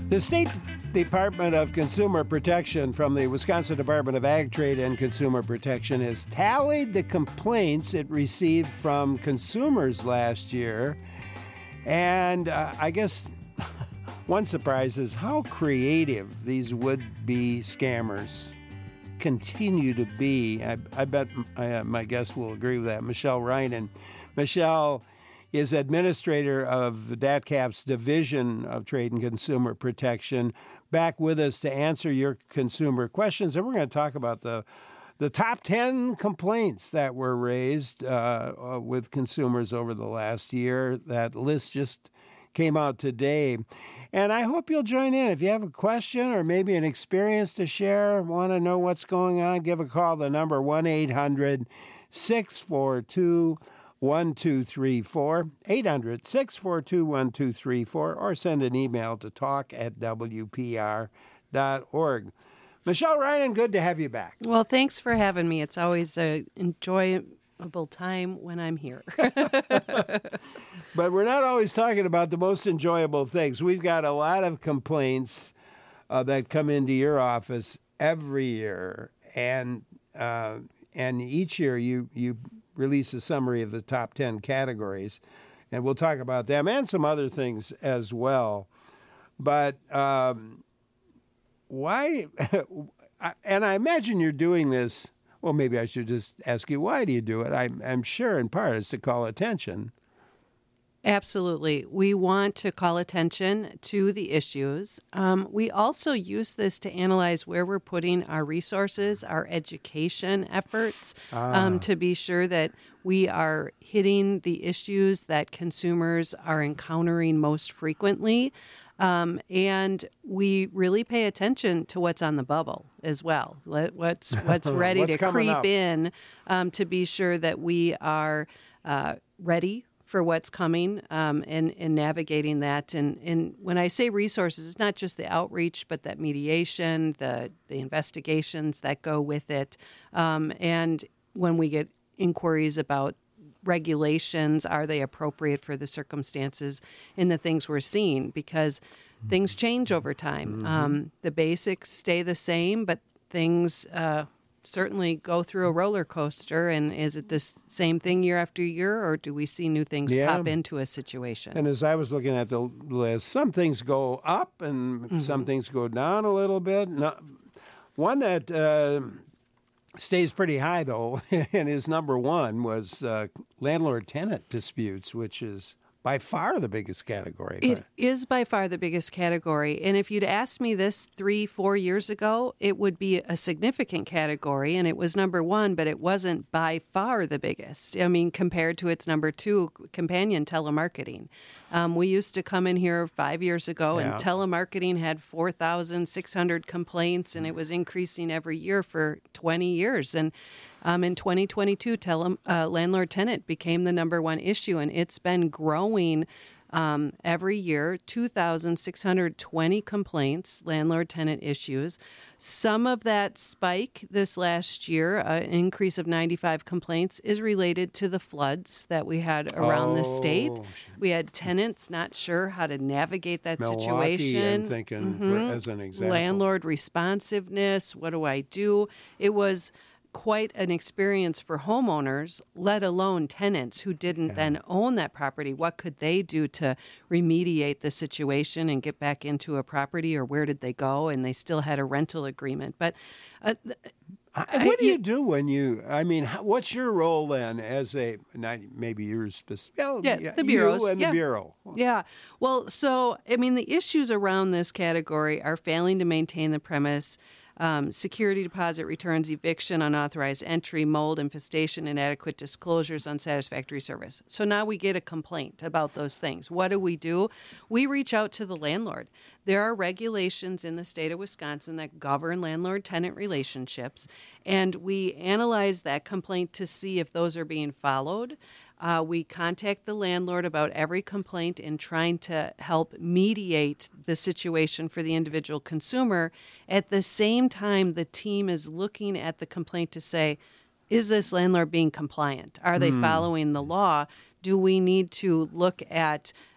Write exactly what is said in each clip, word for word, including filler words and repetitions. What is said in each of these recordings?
The State Department of Consumer Protection from the Wisconsin Department of Ag Trade and Consumer Protection has tallied the complaints it received from consumers last year. And uh, I guess one surprise is how creative these would-be scammers continue to be. I, I bet uh, my guest will agree with that. Michelle Reinen. Michelle is administrator of D A T C A P's Division of Trade and Consumer Protection, back with us to answer your consumer questions. And we're going to talk about the the top ten complaints that were raised uh, uh, with consumers over the last year. That list just came out today. And I hope you'll join in. If you have a question or maybe an experience to share, want to know what's going on, give a call. The number one eight hundred six four two one two three four, eight hundred six four two one two three four, or send an email to talk at w p r dot org. Michelle Reinen, good to have you back. Well, thanks for having me. It's always an enjoyable time when I'm here. But we're not always talking about the most enjoyable things. We've got a lot of complaints uh, that come into your office every year, and uh, and each year you you release a summary of the top ten categories, and we'll talk about them and some other things as well. But um, why, and I imagine you're doing this, well, maybe I should just ask you, why do you do it? I'm, I'm sure in part it's to call attention. Absolutely. We want to call attention to the issues. Um, we also use this to analyze where we're putting our resources, our education efforts, ah. um, to be sure that we are hitting the issues that consumers are encountering most frequently. Um, and we really pay attention to what's on the bubble as well. Let, what's what's ready what's to creep up? in um, to be sure that we are uh, ready for what's coming, um, and, and navigating that. And, and when I say resources, it's not just the outreach, but that mediation, the the investigations that go with it. Um, and when we get inquiries about regulations, are they appropriate for the circumstances and the things we're seeing? Because things change over time. Mm-hmm. Um, the basics stay the same, but things uh, certainly go through a roller coaster. And is it the same thing year after year, or do we see new things yeah. pop into a situation? And as I was looking at the list, some things go up and mm-hmm. some things go down a little bit. No, one that uh, stays pretty high, though, and is number one, was uh, landlord-tenant disputes, which is by far the biggest category. It is by far the biggest category. And if you'd asked me this three, four years ago, it would be a significant category, and it was number one, but it wasn't by far the biggest. I mean, compared to its number two companion, telemarketing. Um, we used to come in here five years ago, yeah. and telemarketing had four thousand six hundred complaints, and it was increasing every year for twenty years. And um, in twenty twenty-two, tele, uh, landlord-tenant became the number one issue, and it's been growing um, every year. two thousand six hundred twenty complaints, landlord-tenant issues. Some of that spike this last year, an increase of ninety-five complaints, is related to the floods that we had around oh. the state. We had tenants not sure how to navigate that Milwaukee, situation. I'm thinking, mm-hmm. for, as an example. Landlord responsiveness, what do I do? It was quite an experience for homeowners, let alone tenants who didn't yeah. then own that property. What could they do to remediate the situation and get back into a property, or where did they go? And they still had a rental agreement. But uh, I, what do you do when you, I mean, how, what's your role then as a, not maybe you're specific, well, yeah, the bureaus. You and yeah. the Bureau. Yeah. Well, so, I mean, the issues around this category are failing to maintain the premise, Um, security deposit returns, eviction, unauthorized entry, mold, infestation, inadequate disclosures, unsatisfactory service. So now we get a complaint about those things. What do we do? We reach out to the landlord. There are regulations in the state of Wisconsin that govern landlord-tenant relationships, and we analyze that complaint to see if those are being followed. Uh, we contact the landlord about every complaint in trying to help mediate the situation for the individual consumer. At the same time, the team is looking at the complaint to say, is this landlord being compliant? Are they mm. following the law? Do we need to look at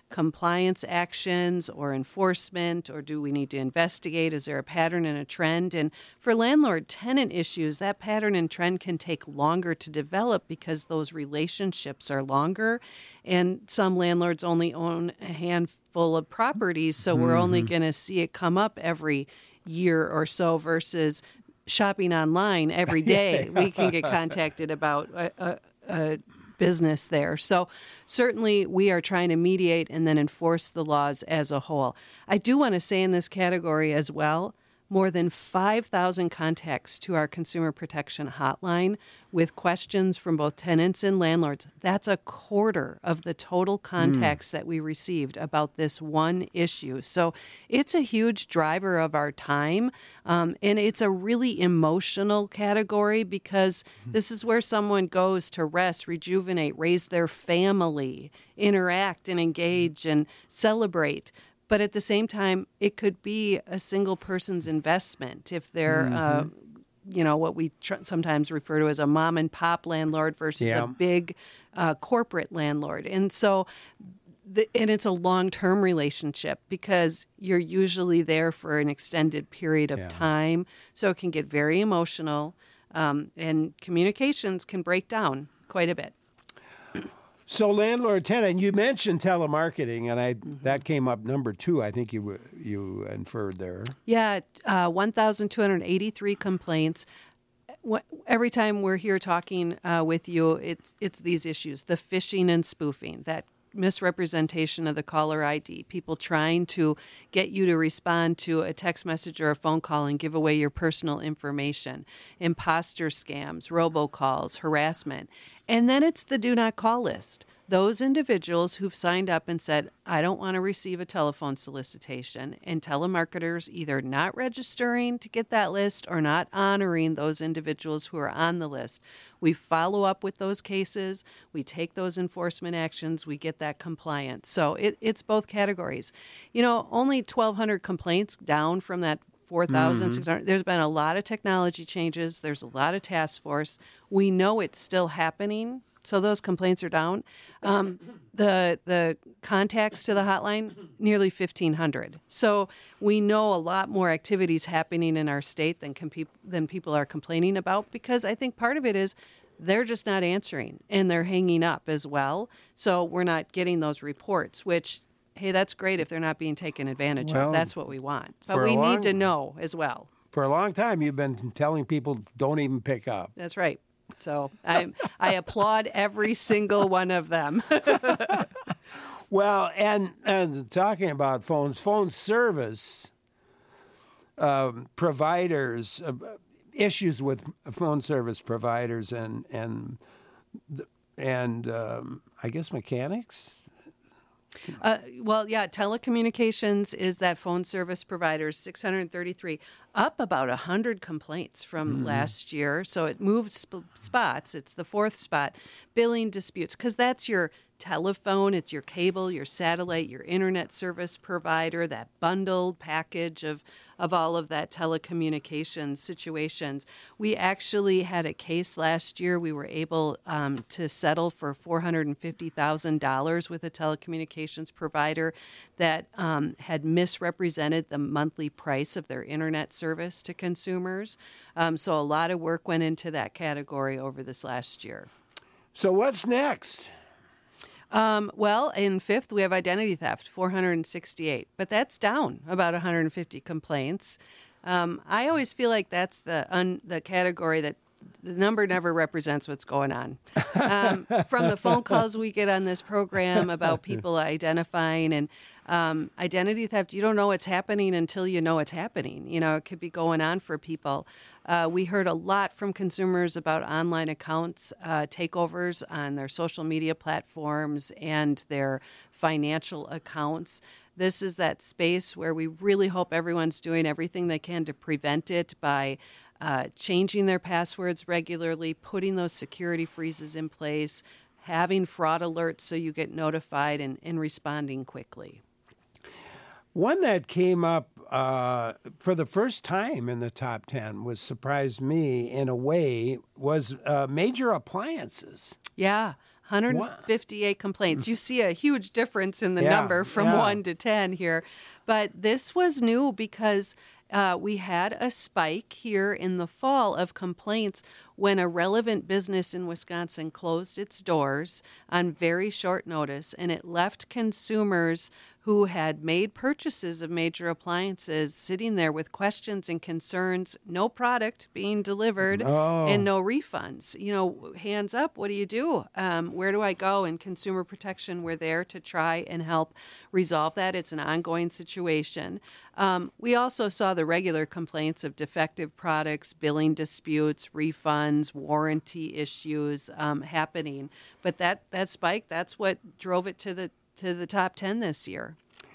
compliance actions or enforcement, or do we need to investigate? Is there a pattern and a trend? And for landlord-tenant issues, that pattern and trend can take longer to develop because those relationships are longer, and some landlords only own a handful of properties, so we're mm-hmm. only going to see it come up every year or so versus shopping online every day. We can get contacted about a, a, a business there. So certainly we are trying to mediate and then enforce the laws as a whole. I do want to say in this category as well, more than five thousand contacts to our consumer protection hotline with questions from both tenants and landlords. That's a quarter of the total contacts mm. that we received about this one issue. So it's a huge driver of our time, um, and it's a really emotional category because this is where someone goes to rest, rejuvenate, raise their family, interact and engage and celebrate. But at the same time, it could be a single person's investment if they're, mm-hmm. uh, you know, what we tr- sometimes refer to as a mom and pop landlord versus yeah. a big uh, corporate landlord. And so, the, and it's a long-term relationship because you're usually there for an extended period of yeah. time. So it can get very emotional, um, and communications can break down quite a bit. So landlord tenant, you mentioned telemarketing, and I mm-hmm. that came up number two. I think you you inferred there. Yeah, uh, one thousand two hundred eighty-three complaints. Every time we're here talking uh, with you, it's it's these issues: the phishing and spoofing, that misrepresentation of the caller I D, people trying to get you to respond to a text message or a phone call and give away your personal information, imposter scams, robocalls, harassment. And then it's the do not call list. Those individuals who've signed up and said, I don't want to receive a telephone solicitation, and telemarketers either not registering to get that list or not honoring those individuals who are on the list. We follow up with those cases. We take those enforcement actions. We get that compliance. So it, it's both categories. You know, only twelve hundred complaints down from that four thousand six hundred. Mm-hmm. There's been a lot of technology changes. There's a lot of task force. We know it's still happening. So those complaints are down. Um, the the contacts to the hotline, nearly fifteen hundred. So we know a lot more activities happening in our state than com- than people are complaining about, because I think part of it is they're just not answering and they're hanging up as well. So we're not getting those reports, which, hey, that's great if they're not being taken advantage well, of. That's what we want. But we long, need to know as well. For a long time, you've been telling people don't even pick up. That's right. So I I applaud every single one of them. Well, and, and talking about phones, phone service um, providers, uh, issues with phone service providers and and and um, I guess mechanics. Uh, well, yeah, telecommunications is that phone service providers, six hundred thirty-three, up about one hundred complaints from mm-hmm. last year. So it moved sp- spots. It's the fourth spot. Billing disputes, because that's your telephone, it's your cable, your satellite, your internet service provider, that bundled package of, of all of that telecommunications situations. We actually had a case last year. We were able um, to settle for four hundred fifty thousand dollars with a telecommunications provider that um, had misrepresented the monthly price of their internet service to consumers. Um, so a lot of work went into that category over this last year. So what's next? Um, well, in fifth, we have identity theft, four hundred sixty-eight, but that's down about one hundred fifty complaints. Um, I always feel like that's the un, the category that the number never represents what's going on. Um, from the phone calls we get on this program about people identifying and um, identity theft, you don't know what's happening until you know it's happening. You know, it could be going on for people. Uh, we heard a lot from consumers about online accounts, uh, takeovers on their social media platforms and their financial accounts. This is that space where we really hope everyone's doing everything they can to prevent it by uh, changing their passwords regularly, putting those security freezes in place, having fraud alerts so you get notified and, and responding quickly. One that came up uh, for the first time in the top ten, was surprised me in a way, was uh, major appliances. Yeah. one hundred fifty-eight what? Complaints. You see a huge difference in the yeah, number from yeah. one to ten here. But this was new because uh, we had a spike here in the fall of complaints when a relevant business in Wisconsin closed its doors on very short notice, and it left consumers who had made purchases of major appliances sitting there with questions and concerns, no product being delivered, oh. and no refunds. You know, hands up, what do you do? Um, where do I go? And Consumer Protection, we're there to try and help resolve that. It's an ongoing situation. Um, we also saw the regular complaints of defective products, billing disputes, refunds, warranty issues um, happening. But that, that spike, that's what drove it to the to the top ten this year.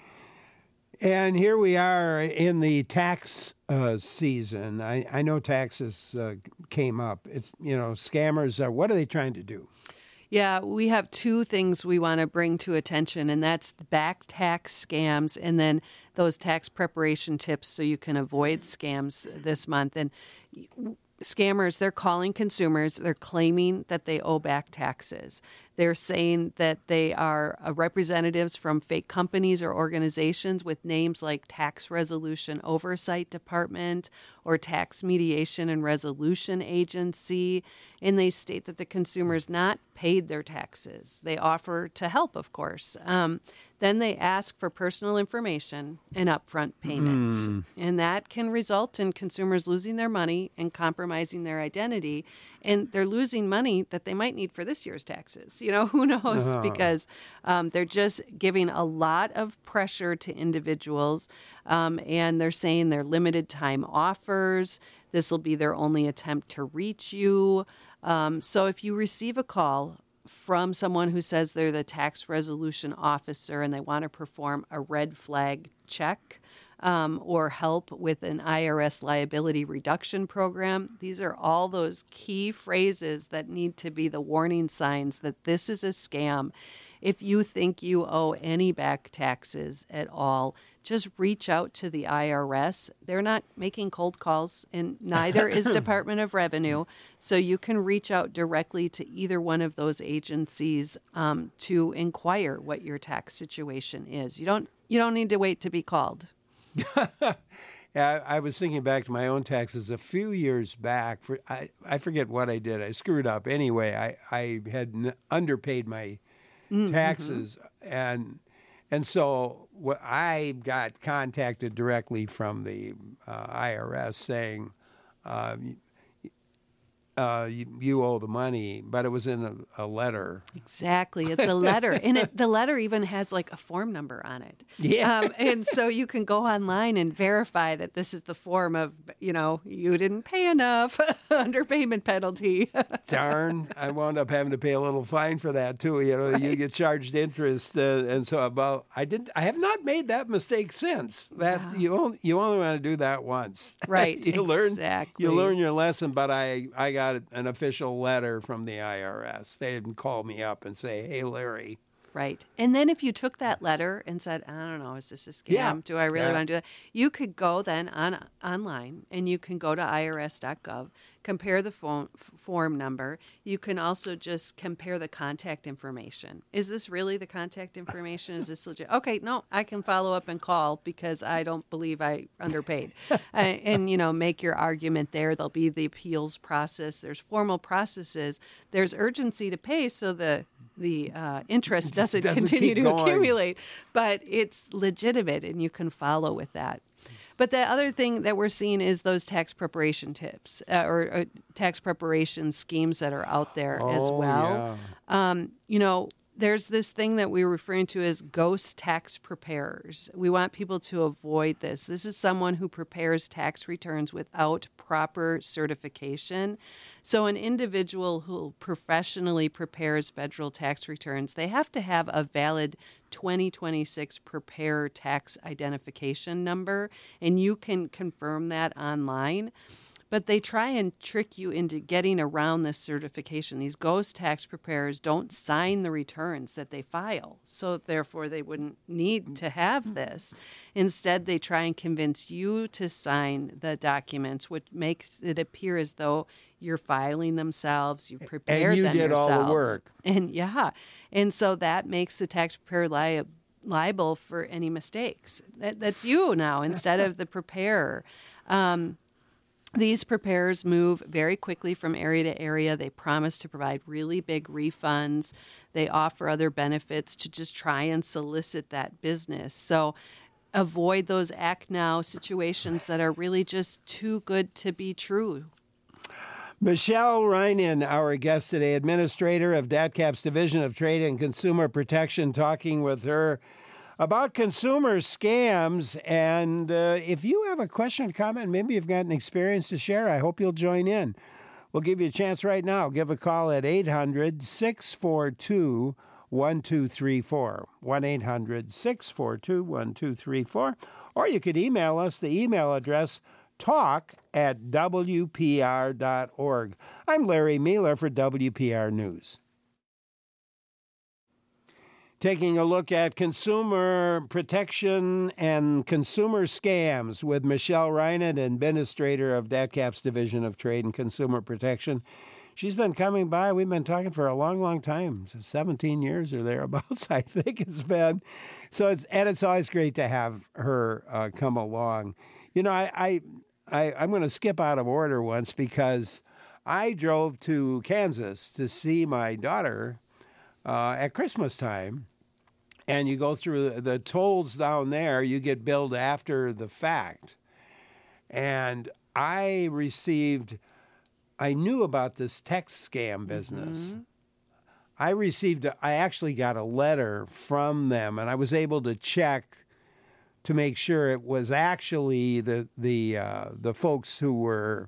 And here we are in the tax uh, season. I, I know taxes uh, came up. It's, you know, scammers are, what are they trying to do? Yeah, we have two things we want to bring to attention, and that's the back tax scams and then those tax preparation tips so you can avoid scams this month. And scammers, they're calling consumers, they're claiming that they owe back taxes. They're saying that they are uh, representatives from fake companies or organizations with names like Tax Resolution Oversight Department or Tax Mediation and Resolution Agency, and they state that the consumer's not paid their taxes. They offer to help, of course. Um, then they ask for personal information and upfront payments, mm. and that can result in consumers losing their money and compromising their identity, and they're losing money that they might need for this year's taxes. You know, who knows? Uh-huh. Because um, they're just giving a lot of pressure to individuals, um, and they're saying they're limited time offers. This will be their only attempt to reach you. Um, so if you receive a call from someone who says they're the tax resolution officer and they want to perform a red flag check um, or help with an I R S liability reduction program, these are all those key phrases that need to be the warning signs that this is a scam. If you think you owe any back taxes at all, just reach out to the I R S. They're not making cold calls, and neither is Department of Revenue. So you can reach out directly to either one of those agencies um, to inquire what your tax situation is. You don't you don't need to wait to be called. Yeah, I was thinking back to my own taxes a few years back. For I, I forget what I did. I screwed up. Anyway, I, I had n- underpaid my mm-hmm. taxes, and and so what I got contacted directly from the uh, I R S saying, uh, uh, you, you owe the money, but it was in a, a letter. Exactly. It's a letter. And it, the letter even has like a form number on it. Yeah. Um, and so you can go online and verify that this is the form of, you know, you didn't pay enough, underpayment penalty. Darn. I wound up having to pay a little fine for that too. You know, right. You get charged interest. Uh, and so about, I didn't, I have not made that mistake since. That wow. you, only, you only want to do that once. Right. you exactly. learn, you learn your lesson, but I, I got an official letter from the I R S. They didn't call me up and say, hey, Larry. Right. And then if you took that letter and said, I don't know, is this a scam? Yeah. Do I really yeah. want to do that? You could go then on online and you can go to I R S dot gov, compare the phone, f- form number. You can also just compare the contact information. Is this really the contact information? Is this legit? Okay, no, I can follow up and call because I don't believe I underpaid. uh, and, you know, make your argument there. There'll be the appeals process. There's formal processes. There's urgency to pay so the the uh, interest doesn't, doesn't continue to going. accumulate, but it's legitimate and you can follow with that. But the other thing that we're seeing is those tax preparation tips uh, or, or tax preparation schemes that are out there oh, as well. Yeah. Um, you know, there's this thing that we're referring to as ghost tax preparers. We want people to avoid this. This is someone who prepares tax returns without proper certification. So an individual who professionally prepares federal tax returns, they have to have a valid twenty twenty-six Prepare Tax Identification number, and you can confirm that online. But they try and trick you into getting around this certification. These ghost tax preparers don't sign the returns that they file, so therefore they wouldn't need to have this. Instead, they try and convince you to sign the documents, which makes it appear as though You're filing themselves. You've prepared and you them did yourselves. all the work. And yeah, and so that makes the tax preparer li- liable for any mistakes. That, that's you now instead of the preparer. Um, These preparers move very quickly from area to area. They promise to provide really big refunds. They offer other benefits to just try and solicit that business. So avoid those act now situations that are really just too good to be true. Michelle Reinen, our guest today, administrator of D A T C A P's Division of Trade and Consumer Protection, talking with her about consumer scams. And uh, if you have a question or comment, maybe you've got an experience to share, I hope you'll join in. We'll give you a chance right now. Give a call at eight hundred, six four two, one two three four, one eight hundred, six four two, one two three four. Or you could email us. The email address, talk at W P R dot org. I'm Larry Mueller for W P R News. Taking a look at consumer protection and consumer scams with Michelle Reinen, administrator of D A T C A P's Division of Trade and Consumer Protection. She's been coming by. We've been talking for a long, long time, seventeen years or thereabouts, I think it's been. So it's and it's always great to have her uh, come along. You know, I, I, I I'm going to skip out of order once because I drove to Kansas to see my daughter uh, at Christmas time. And you go through the tolls down there, you get billed after the fact. And I received, I knew about this text scam business. Mm-hmm. I received, I actually got a letter from them, and I was able to check to make sure it was actually the the uh, the folks who were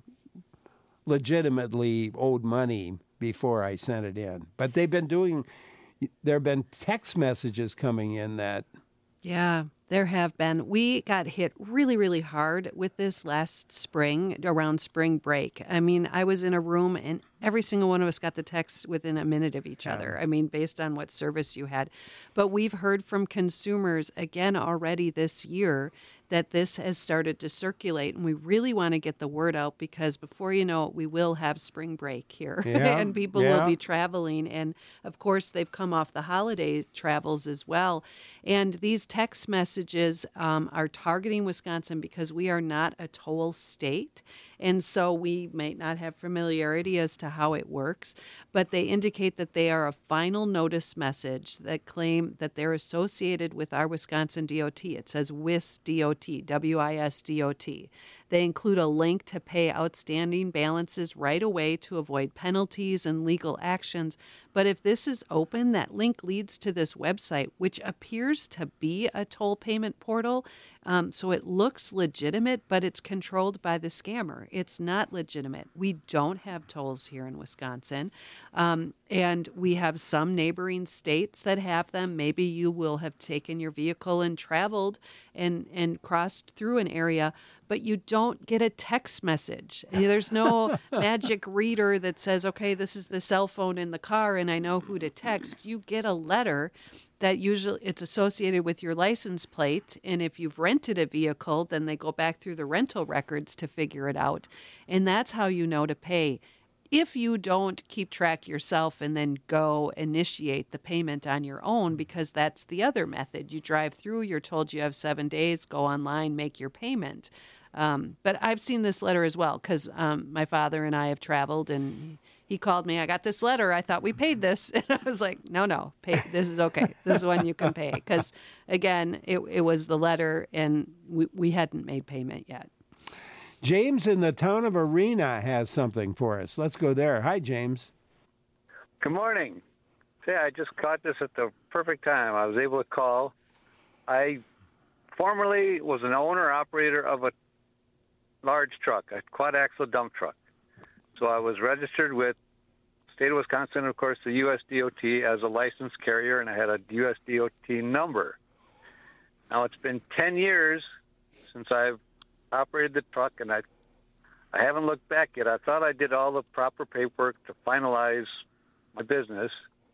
legitimately owed money before I sent it in. But they've been doing... There have been text messages coming in that... Yeah, there have been. We got hit really, really hard with this last spring, around spring break. I mean, I was in a room and every single one of us got the text within a minute of each other. I mean, based on what service you had. But we've heard from consumers again already this year that this has started to circulate, and we really want to get the word out because before you know it, we will have spring break here, yeah, and people yeah. will be traveling. And of course, they've come off the holiday travels as well. And these text messages um, are targeting Wisconsin because we are not a toll state, and so we might not have familiarity as to how it works, but they indicate that they are a final notice message that claim that they're associated with our Wisconsin D O T. It says W I S D O T, W I S D O T. They include a link to pay outstanding balances right away to avoid penalties and legal actions. But if this is open, that link leads to this website, which appears to be a toll payment portal. Um, so it looks legitimate, but it's controlled by the scammer. It's not legitimate. We don't have tolls here in Wisconsin. Um, and we have some neighboring states that have them. Maybe you will have taken your vehicle and traveled and, and crossed through an area, but you don't get a text message. There's no magic reader that says, okay, this is the cell phone in the car and I know who to text. You get a letter that usually it's associated with your license plate. And if you've rented a vehicle, then they go back through the rental records to figure it out. And that's how you know to pay. If you don't keep track yourself and then go initiate the payment on your own, because that's the other method. You drive through, you're told you have seven days, go online, make your payment. Um, but I've seen this letter as well because um, my father and I have traveled and he called me. I got this letter. I thought we paid this. And I was like, no, no, pay. This is okay. This is when you can pay. Because, again, it, it was the letter and we, we hadn't made payment yet. James in the town of Arena has something for us. Let's go there. Hi, James. Good morning. Say, I just caught this at the perfect time. I was able to call. I formerly was an owner-operator of a large truck, a quad-axle dump truck. So I was registered with the state of Wisconsin, and of course, the U S D O T as a licensed carrier, and I had a U S D O T number. Now, it's been ten years since I've operated the truck, and I I haven't looked back yet. I thought I did all the proper paperwork to finalize my business,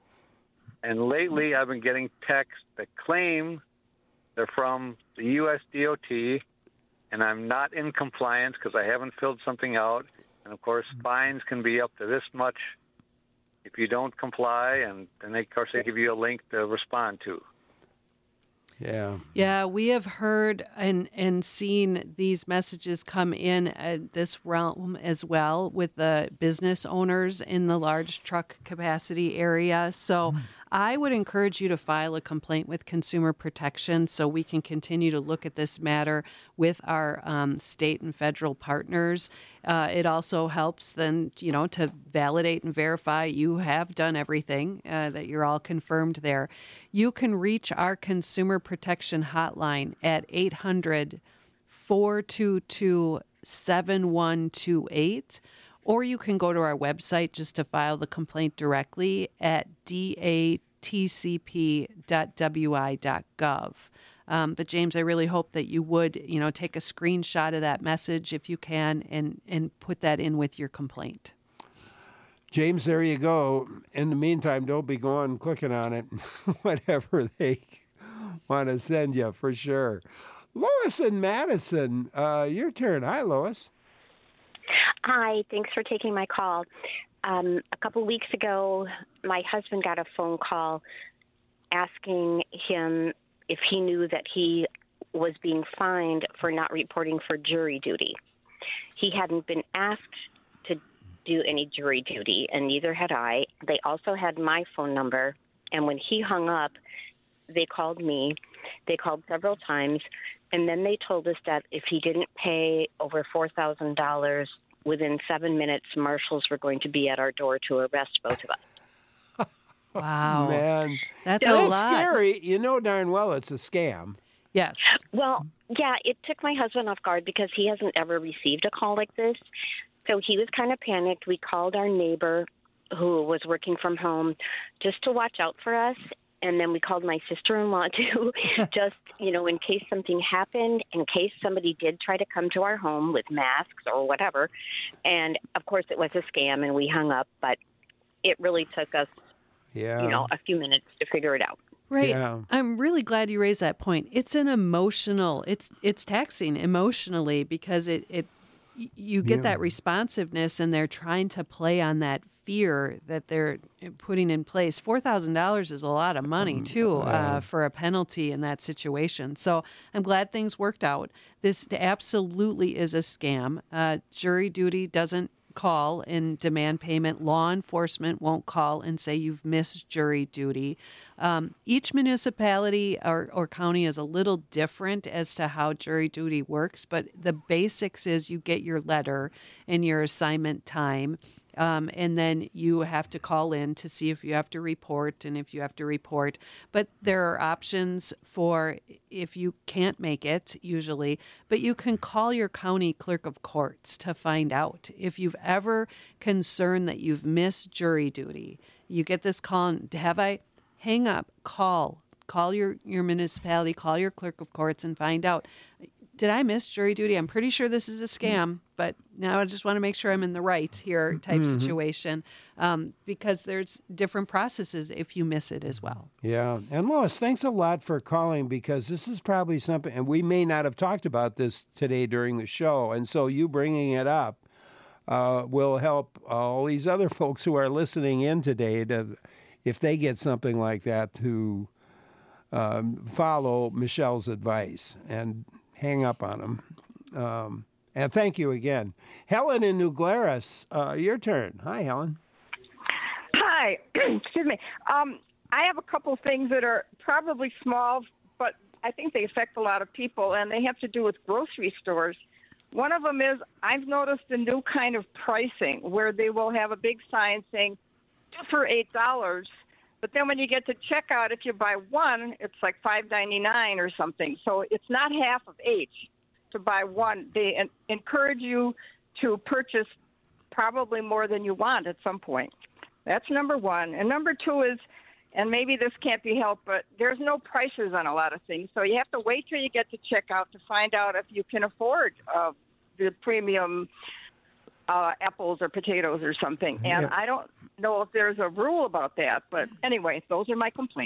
and lately I've been getting texts that claim they're from the U S D O T, and I'm not in compliance because I haven't filled something out, And, of course, fines can be up to this much if you don't comply, and then, they, of course, they give you a link to respond to. Yeah. Yeah, we have heard and, and seen these messages come in at this realm as well with the business owners in the large truck capacity area. So I would encourage you to file a complaint with Consumer Protection so we can continue to look at this matter with our um, state and federal partners. Uh, it also helps then, you know, to validate and verify you have done everything, uh, that you're all confirmed there. You can reach our Consumer Protection hotline at eight hundred, four two two, seven one two eight, or you can go to our website just to file the complaint directly at d a t c p dot w i dot gov. Um, but James, I really hope that you would, you know, take a screenshot of that message if you can and, and put that in with your complaint. James, there you go. In the meantime, don't be going clicking on it, whatever they want to send you, for sure. Lois and Madison, uh, your turn. Hi, Lois. Hi, thanks for taking my call. Um, a couple weeks ago, my husband got a phone call asking him if he knew that he was being fined for not reporting for jury duty. He hadn't been asked to do any jury duty, and neither had I. They also had my phone number, and when he hung up, they called me. They called several times, and then they told us that if he didn't pay over four thousand dollars within seven minutes, marshals were going to be at our door to arrest both of us. Wow. Man. That's yeah, a that's lot. scary. You know darn well it's a scam. Yes. Well, yeah, it took my husband off guard because he hasn't ever received a call like this. So he was kind of panicked. We called our neighbor who was working from home just to watch out for us. And then we called my sister-in-law, too, just, you know, in case something happened, in case somebody did try to come to our home with masks or whatever. And, of course, it was a scam, and we hung up. But it really took us, Yeah. you know, a few minutes to figure it out. Right. Yeah. I'm really glad you raised that point. It's an emotional, it's it's taxing emotionally because it, it you get Yeah. that responsiveness and they're trying to play on that fear that they're putting in place. four thousand dollars is a lot of money, too, uh, for a penalty in that situation. So I'm glad things worked out. This absolutely is a scam. Uh, jury duty doesn't call and demand payment. Law enforcement won't call and say you've missed jury duty. Um, each municipality or, or county is a little different as to how jury duty works, but the basics is you get your letter and your assignment time. Um, and then you have to call in to see if you have to report and if you have to report. But there are options for if you can't make it, usually. But you can call your county clerk of courts to find out. If you've ever concerned that you've missed jury duty, you get this call, and have I? Hang up, call. Call your, your municipality, call your clerk of courts and find out. Did I miss jury duty? I'm pretty sure this is a scam, but now I just want to make sure I'm in the right here type mm-hmm. situation um, because there's different processes if you miss it as well. Yeah. And Lois, thanks a lot for calling because this is probably something, and we may not have talked about this today during the show, and so you bringing it up uh, will help all these other folks who are listening in today to, if they get something like that, to um, follow Michelle's advice and hang up on them. Um, and thank you again. Helen in New Glarus, uh, your turn. Hi, Helen. Hi. Excuse me. Um, I have a couple things that are probably small, but I think they affect a lot of people, and they have to do with grocery stores. One of them is I've noticed a new kind of pricing where they will have a big sign saying two for eight dollars. But then when you get to checkout, if you buy one, it's like five ninety-nine or something. So it's not half of eight to buy one. They en- encourage you to purchase probably more than you want at some point. That's number one. And number two is, and maybe this can't be helped, but there's no prices on a lot of things. So you have to wait till you get to checkout to find out if you can afford uh, the premium uh, apples or potatoes or something. And Yeah. I don't know if there's a rule about that, but anyway, those are my complaints.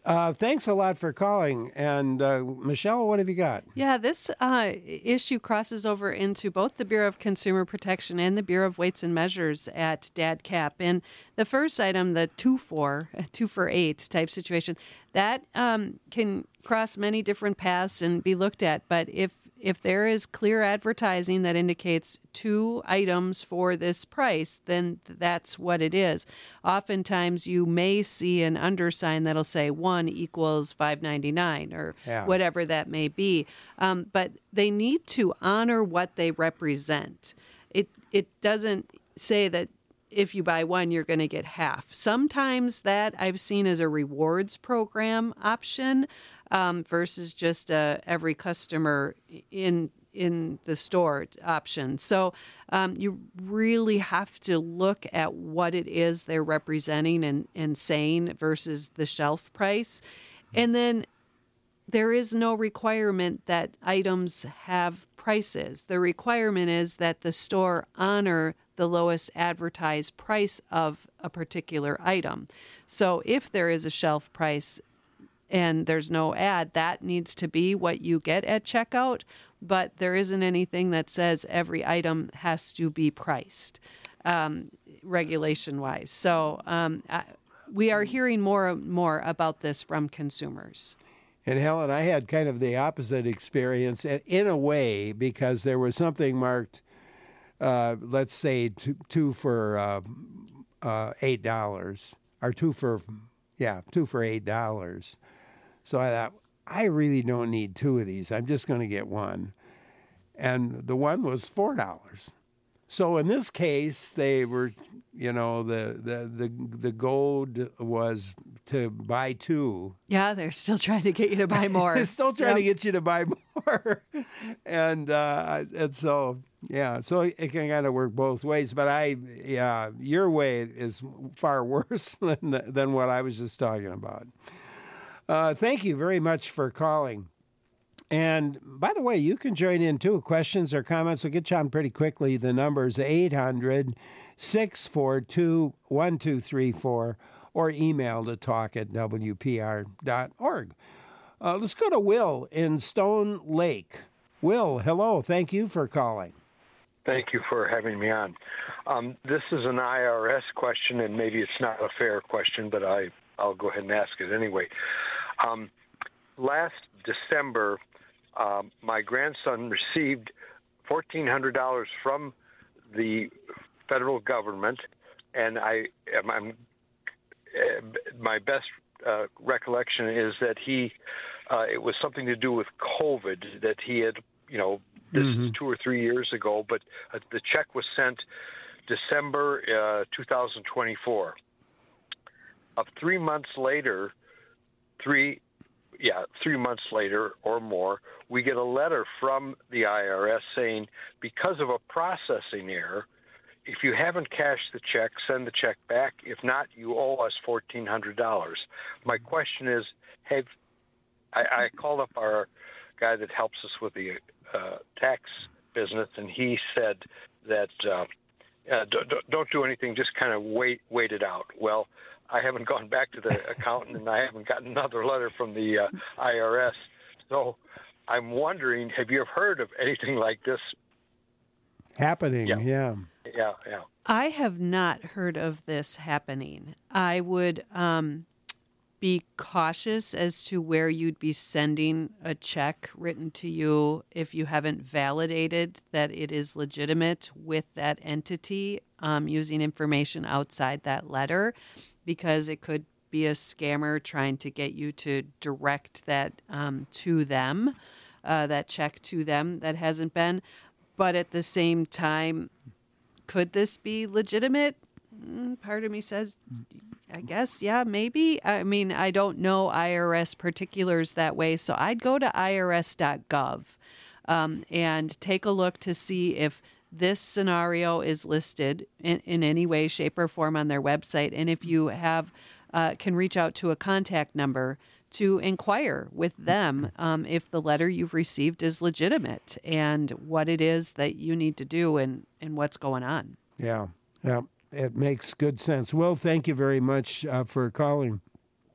Uh, thanks a lot for calling. And uh, Michelle, what have you got? Yeah, this uh, issue crosses over into both the Bureau of Consumer Protection and the Bureau of Weights and Measures at D A D C A P. And the first item, the two for, two for eight type situation, that um, can cross many different paths and be looked at. But if If there is clear advertising that indicates two items for this price, then that's what it is. Oftentimes, you may see an undersign that'll say one equals five ninety-nine or Yeah. whatever that may be. Um, but they need to honor what they represent. It it doesn't say that if you buy one, you're going to get half. Sometimes that I've seen as a rewards program option. Um, versus just a every customer in in the store option. So um, you really have to look at what it is they're representing and, and saying versus the shelf price. And then there is no requirement that items have prices. The requirement is that the store honor the lowest advertised price of a particular item. So if there is a shelf price and there's no ad, that needs to be what you get at checkout, but there isn't anything that says every item has to be priced um, regulation-wise. So um, I, we are hearing more and more about this from consumers. And Helen, I had kind of the opposite experience in a way because there was something marked, uh, let's say, two, two for uh, uh, eight dollars, or two for, yeah, two for eight dollars. So I thought, I really don't need two of these. I'm just going to get one. And the one was four dollars. So in this case, they were, you know, the the the, the gold was to buy two. Yeah, they're still trying to get you to buy more. They're still trying Yep. to get you to buy more. and uh, and so, yeah, so it can kind of work both ways. But I, yeah, your way is far worse than than what I was just talking about. Uh, thank you very much for calling. And by the way, you can join in too. Questions or comments will get you on pretty quickly. The number is eight hundred, six four two, one two three four or email to talk at w p r dot org. Uh, let's go to Will in Stone Lake. Will, hello. Thank you for calling. Thank you for having me on. Um, this is an I R S question, and maybe it's not a fair question, but I, I'll go ahead and ask it anyway. Um, last December, um, my grandson received fourteen hundred dollars from the federal government, and I, I'm, uh, my best uh, recollection is that he, uh, it was something to do with COVID that he had, you know, this Mm-hmm. is two or three years ago, but uh, the check was sent December uh, two thousand twenty-four. Of three months later, three, yeah, three months later or more, we get a letter from the I R S saying, because of a processing error, if you haven't cashed the check, send the check back. If not, you owe us fourteen hundred dollars. My question is, have I, I called up our guy that helps us with the uh, tax business, and he said that uh, uh, don't, don't do anything, just kind of wait, wait it out. Well, I haven't gone back to the accountant, and I haven't gotten another letter from the uh, I R S. So I'm wondering, have you ever heard of anything like this? Happening, Yeah. yeah. Yeah, yeah. I have not heard of this happening. I would um, be cautious as to where you'd be sending a check written to you if you haven't validated that it is legitimate with that entity um, using information outside that letter, because it could be a scammer trying to get you to direct that um, to them, uh, that check to them that hasn't been. But at the same time, could this be legitimate? Mm, Part of me says, I guess, yeah, maybe. I mean, I don't know I R S particulars that way, so I'd go to I R S dot gov um, and take a look to see if this scenario is listed in, in any way, shape, or form on their website, and if you have uh, can reach out to a contact number to inquire with them um, if the letter you've received is legitimate and what it is that you need to do and, and what's going on. Yeah, yeah, it makes good sense. Well, thank you very much uh, for calling.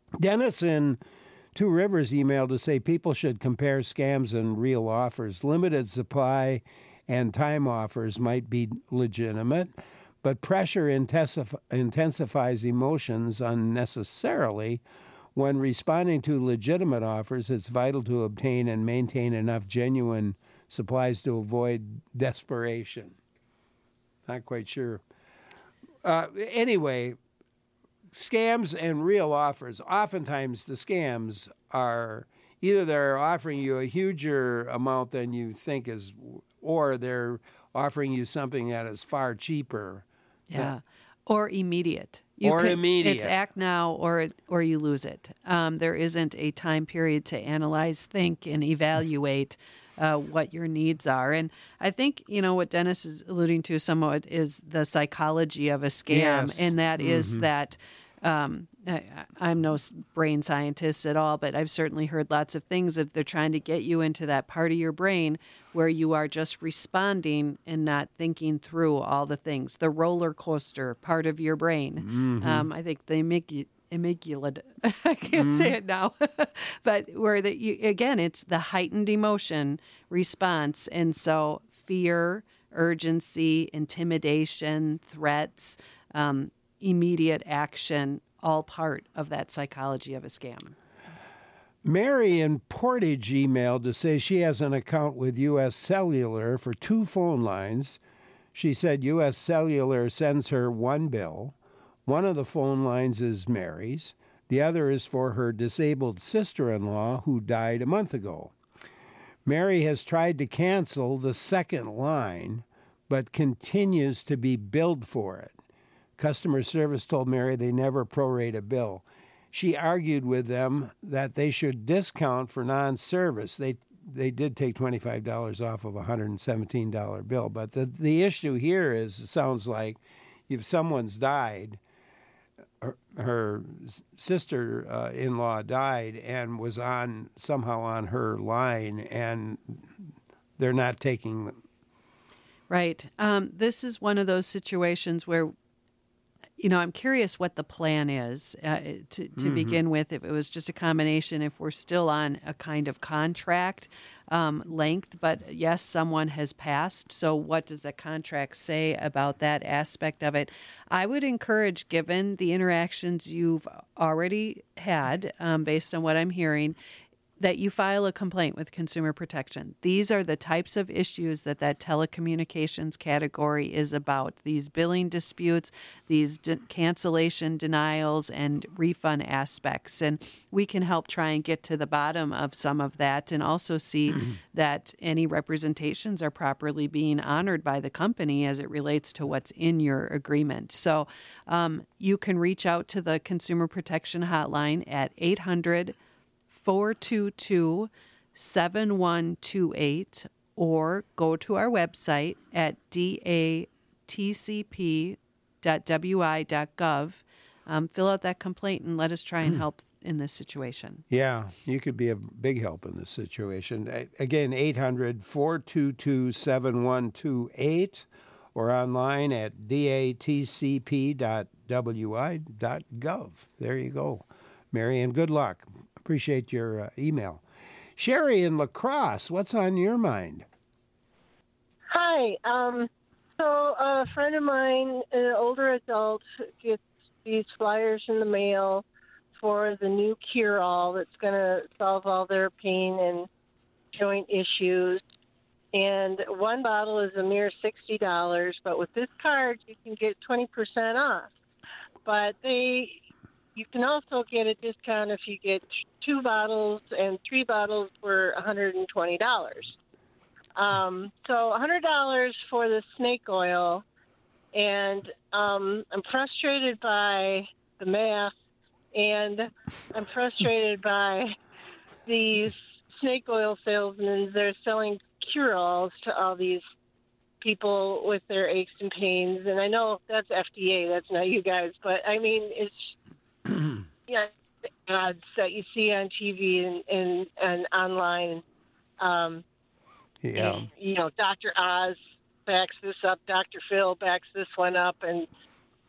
Dennis in Two Rivers emailed to say people should compare scams and real offers. Limited supply and time offers might be legitimate, but pressure intensif- intensifies emotions unnecessarily. When responding to legitimate offers, it's vital to obtain and maintain enough genuine supplies to avoid desperation. Not quite sure. Uh, anyway, scams and real offers. Oftentimes the scams are either they're offering you a huger amount than you think is, or they're offering you something that is far cheaper. Yeah. Or immediate. You or could, immediate. It's act now or it, or you lose it. Um, there isn't a time period to analyze, think, and evaluate uh, what your needs are. And I think, you know, what Dennis is alluding to somewhat is the psychology of a scam. Yes. And that Mm-hmm. is that um, I, I'm no brain scientist at all, but I've certainly heard lots of things of they're trying to get you into that part of your brain where you are just responding and not thinking through all the things. The roller coaster part of your brain. Mm-hmm. Um, I think the amygdala, amygdala I can't mm-hmm. say it now, but where that you again, it's the heightened emotion response, and so fear, urgency, intimidation, threats, um, immediate action, all part of that psychology of a scam. Mary in Portage emailed to say she has an account with U S Cellular for two phone lines. She said U S Cellular sends her one bill. One of the phone lines is Mary's. The other is for her disabled sister-in-law who died a month ago. Mary has tried to cancel the second line, but continues to be billed for it. Customer service told Mary they never prorate a bill. She argued with them that they should discount for non-service. They they did take twenty-five dollars off of a one hundred seventeen dollars bill. But the, the issue here is, it sounds like if someone's died, her, her sister-in-law died and was on somehow on her line, and they're not taking them. Right. Um, this is one of those situations where, you know, I'm curious what the plan is uh, to, to mm-hmm. begin with. If it was just a combination, if we're still on a kind of contract um, length, but yes, someone has passed. So what does the contract say about that aspect of it? I would encourage, given the interactions you've already had, um, based on what I'm hearing, that you file a complaint with Consumer Protection. These are the types of issues that that telecommunications category is about. These billing disputes, these de- cancellation denials, and refund aspects. And we can help try and get to the bottom of some of that, and also see that any representations are properly being honored by the company as it relates to what's in your agreement. So um, you can reach out to the Consumer Protection Hotline at eight hundred, four two two, seven one two eight, or go to our website at d a t c p dot w i dot gov. Um, fill out that complaint and let us try and help in this situation. Yeah, you could be a big help in this situation. Again, eight hundred, four two two, seven one two eight, or online at d a t c p dot w i dot gov. There you go. Mary, and good luck. Appreciate your uh, email. Sherry in La Crosse, what's on your mind? Hi. Um, so a friend of mine, an older adult, gets these flyers in the mail for the new cure-all that's going to solve all their pain and joint issues. And one bottle is a mere sixty dollars, but with this card, you can get twenty percent off. But they... You can also get a discount if you get two bottles, and three bottles were one hundred twenty dollars. Um, so one hundred dollars for the snake oil, and um, I'm frustrated by the math, and I'm frustrated by these snake oil salesmen. They're selling cure-alls to all these people with their aches and pains, and I know that's F D A, that's not you guys, but I mean, it's yeah, ads that you see on T V and and, and online. Um, yeah, and, you know, Doctor Oz backs this up, Doctor Phil backs this one up, and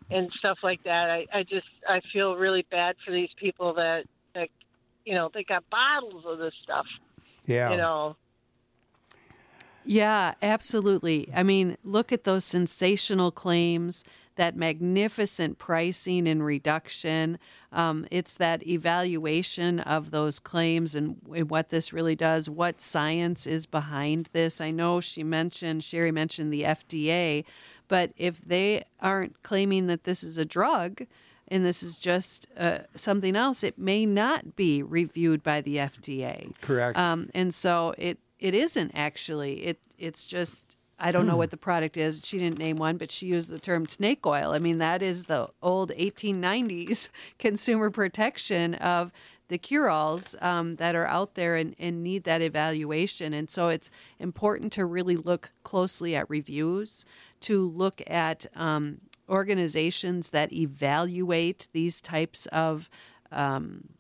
and stuff like that. I, I just I feel really bad for these people that, that you know, they got bottles of this stuff. Yeah. You know. Yeah, absolutely. I mean, look at those sensational claims, that magnificent pricing and reduction. Um, it's that evaluation of those claims and, and what this really does, what science is behind this. I know she mentioned, Sherry mentioned the F D A, but if they aren't claiming that this is a drug and this is just uh, something else, it may not be reviewed by the F D A. Correct. Um, and so it It isn't actually. It It's just, I don't know what the product is. She didn't name one, but she used the term snake oil. I mean, that is the old eighteen nineties consumer protection of the cure-alls um, that are out there and, and need that evaluation. And so it's important to really look closely at reviews, to look at um, organizations that evaluate these types of um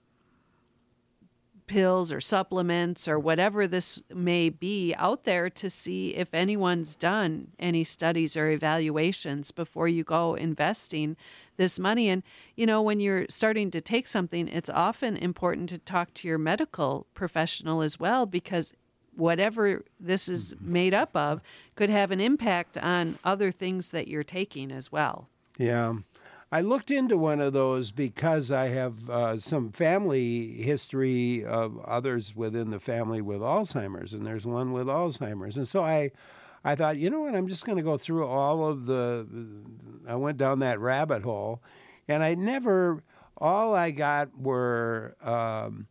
pills or supplements or whatever this may be out there, to see if anyone's done any studies or evaluations before you go investing this money. And, you know, when you're starting to take something, it's often important to talk to your medical professional as well, because whatever this is made up of could have an impact on other things that you're taking as well. Yeah. I looked into one of those because I have uh, some family history of others within the family with Alzheimer's, and there's one with Alzheimer's. And so I, I thought, you know what, I'm just going to go through all of the, I went down that rabbit hole, and I never, all I got were um,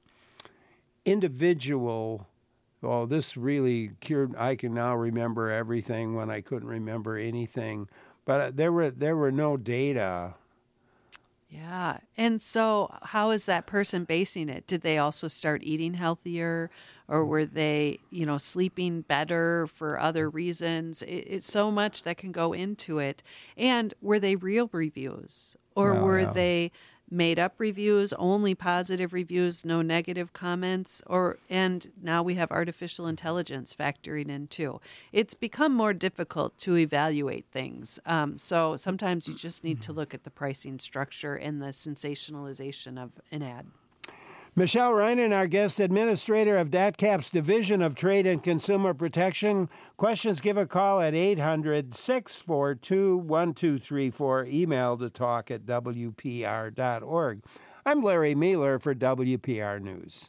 individual, well, this really cured, I can now remember everything when I couldn't remember anything, but there were there were no data. Yeah. And so how is that person basing it? Did they also start eating healthier, or were they, you know, sleeping better for other reasons? It, it's so much that can go into it. And were they real reviews, or Well, were yeah. they made up reviews, only positive reviews, no negative comments? Or and now we have artificial intelligence factoring in too. It's become more difficult to evaluate things. Um, so sometimes you just need to look at the pricing structure and the sensationalization of an ad. Michelle Reinen, our guest administrator of D A T C A P's Division of Trade and Consumer Protection. Questions, give a call at eight hundred, six four two, one two three four. Email to talk at W P R dot org. I'm Larry Mueller for W P R News.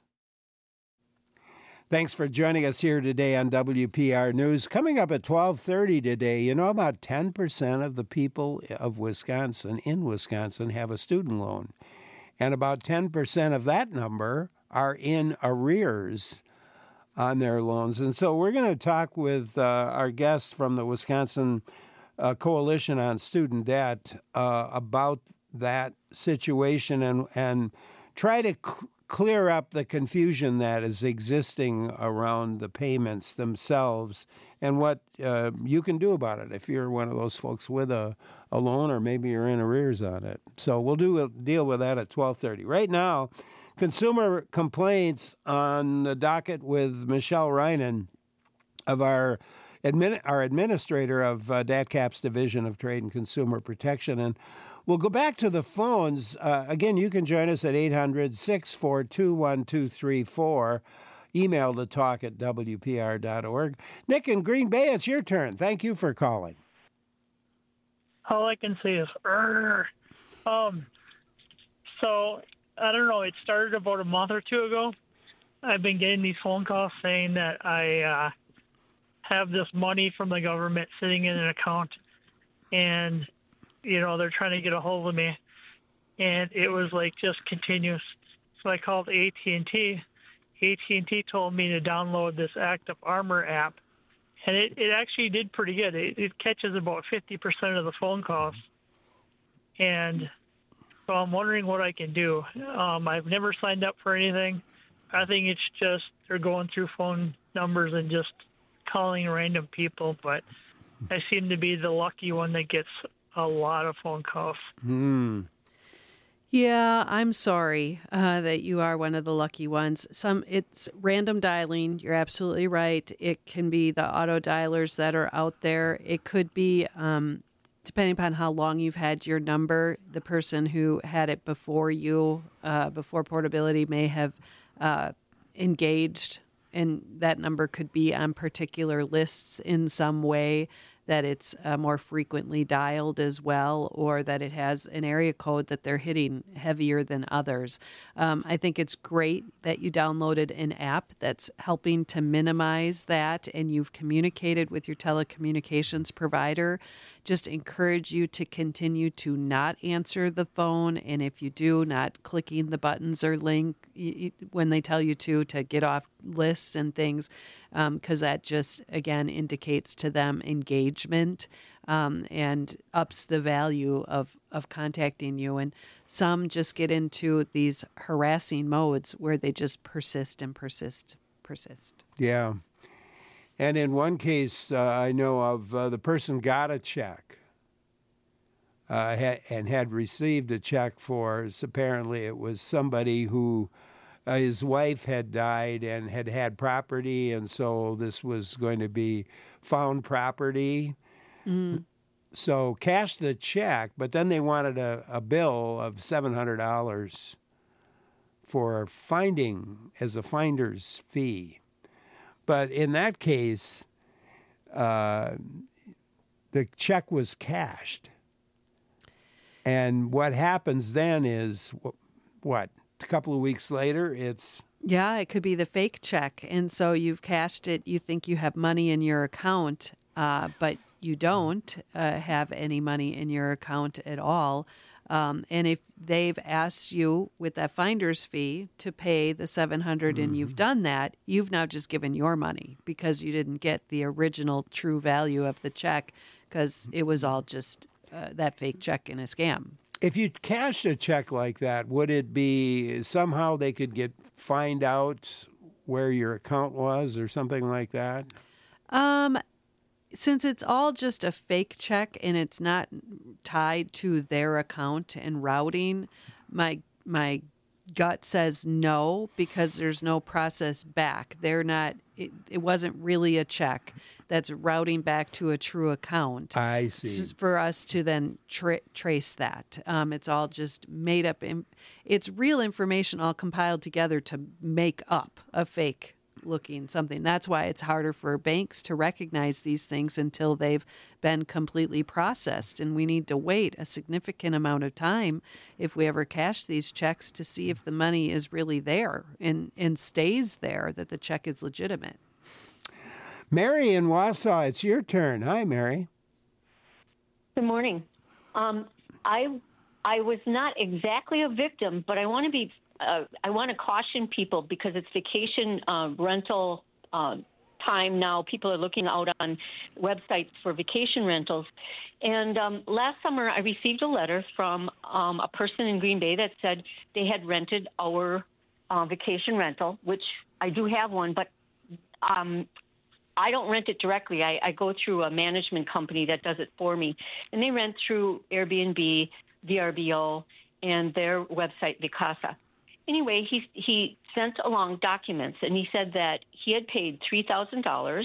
Thanks for joining us here today on W P R News. Coming up at twelve thirty today, you know, about ten percent of the people of Wisconsin, in Wisconsin, have a student loan. And about ten percent of that number are in arrears on their loans. And so we're going to talk with uh, our guest from the Wisconsin uh, Coalition on Student Debt uh, about that situation and, and try to c- clear up the confusion that is existing around the payments themselves and what uh, you can do about it if you're one of those folks with a, a loan, or maybe you're in arrears on it. So we'll do a deal with that at twelve thirty. Right now, consumer complaints on the docket with Michelle Reinen of our admin, our administrator of uh, D A T C A P's Division of Trade and Consumer Protection. And we'll go back to the phones. Uh, again, you can join us at eight hundred, six four two, one two three four. Email to talk at W P R dot org. Nick in Green Bay, it's your turn. Thank you for calling. All I can say is, Urgh. um, so I don't know. It started about a month or two ago. I've been getting these phone calls saying that I uh, have this money from the government sitting in an account, and you know they're trying to get a hold of me, and it was like just continuous. So I called A T and T. A T and T told me to download this Active Armor app, and it, it actually did pretty good. It, it catches about fifty percent of the phone calls, and so I'm wondering what I can do. Um, I've never signed up for anything. I think it's just they're going through phone numbers and just calling random people, but I seem to be the lucky one that gets a lot of phone calls. Hmm. Yeah, I'm sorry uh, that you are one of the lucky ones. Some it's random dialing. You're absolutely right. It can be the auto dialers that are out there. It could be um, depending upon how long you've had your number, the person who had it before you, uh, before portability, may have uh, engaged, and that number could be on particular lists in some way, that it's uh, more frequently dialed as well, or that it has an area code that they're hitting heavier than others. Um, I think it's great that you downloaded an app that's helping to minimize that, and you've communicated with your telecommunications provider. Just encourage you to continue to not answer the phone, and if you do, not clicking the buttons or link when they tell you to, to get off lists and things, because um, that just, again, indicates to them engagement um, and ups the value of, of contacting you. And some just get into these harassing modes where they just persist and persist, persist. Yeah. And in one case, uh, I know of, uh, the person got a check uh, ha- and had received a check for, apparently it was somebody who, uh, his wife had died and had had property, and so this was going to be found property. Mm. So cashed the check, but then they wanted a, a bill of seven hundred dollars for finding, as a finder's fee. But in that case, uh, the check was cashed. And what happens then is, what, a couple of weeks later, it's... Yeah, it could be the fake check. And so you've cashed it, you think you have money in your account, uh, but you don't uh, have any money in your account at all. Um, and if they've asked you with that finder's fee to pay the seven hundred dollars mm-hmm. and you've done that, you've now just given your money because you didn't get the original true value of the check because it was all just uh, that fake check in a scam. If you cashed a check like that, would it be somehow they could get find out where your account was or something like that? Um. Since it's all just a fake check and it's not tied to their account and routing, my my gut says no, because there's no process back. They're not. It, it wasn't really a check that's routing back to a true account. I see. For us to then tra- trace that, um, it's all just made up. In, it's real information all compiled together to make up a fake looking something. That's why it's harder for banks to recognize these things until they've been completely processed. And we need to wait a significant amount of time if we ever cash these checks to see if the money is really there and, and stays there, that the check is legitimate. Mary in Wausau, it's your turn. Hi, Mary. Good morning. Um, I I was not exactly a victim, but I want to be Uh, I want to caution people because it's vacation uh, rental uh, time now. People are looking out on websites for vacation rentals. And um, last summer, I received a letter from um, a person in Green Bay that said they had rented our uh, vacation rental, which I do have one, but um, I don't rent it directly. I, I go through a management company that does it for me. And they rent through Airbnb, V R B O, and their website, Vacasa. Anyway, he he sent along documents, and he said that he had paid three thousand dollars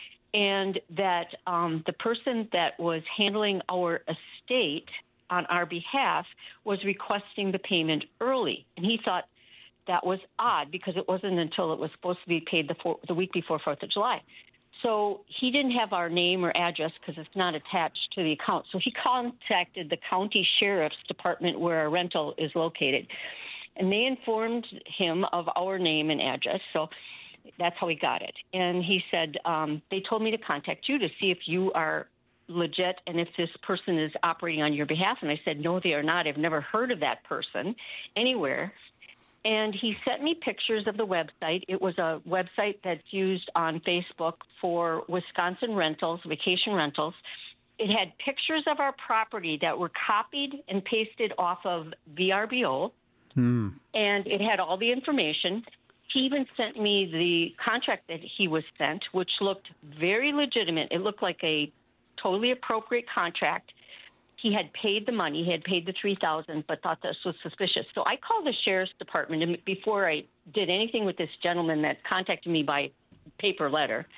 and that um, the person that was handling our estate on our behalf was requesting the payment early. And he thought that was odd because it wasn't until it was supposed to be paid the, four, the week before fourth of July. So he didn't have our name or address because it's not attached to the account. So he contacted the county sheriff's department where our rental is located. And they informed him of our name and address, so that's how he got it. And he said, um, they told me to contact you to see if you are legit and if this person is operating on your behalf. And I said, no, they are not. I've never heard of that person anywhere. And he sent me pictures of the website. It was a website that's used on Facebook for Wisconsin rentals, vacation rentals. It had pictures of our property that were copied and pasted off of V R B O. Hmm. And it had all the information. He even sent me the contract that he was sent, which looked very legitimate. It looked like a totally appropriate contract. He had paid the money. He had paid the three thousand dollars, but thought this was suspicious. So I called the sheriff's department, and before I did anything with this gentleman that contacted me by paper letter,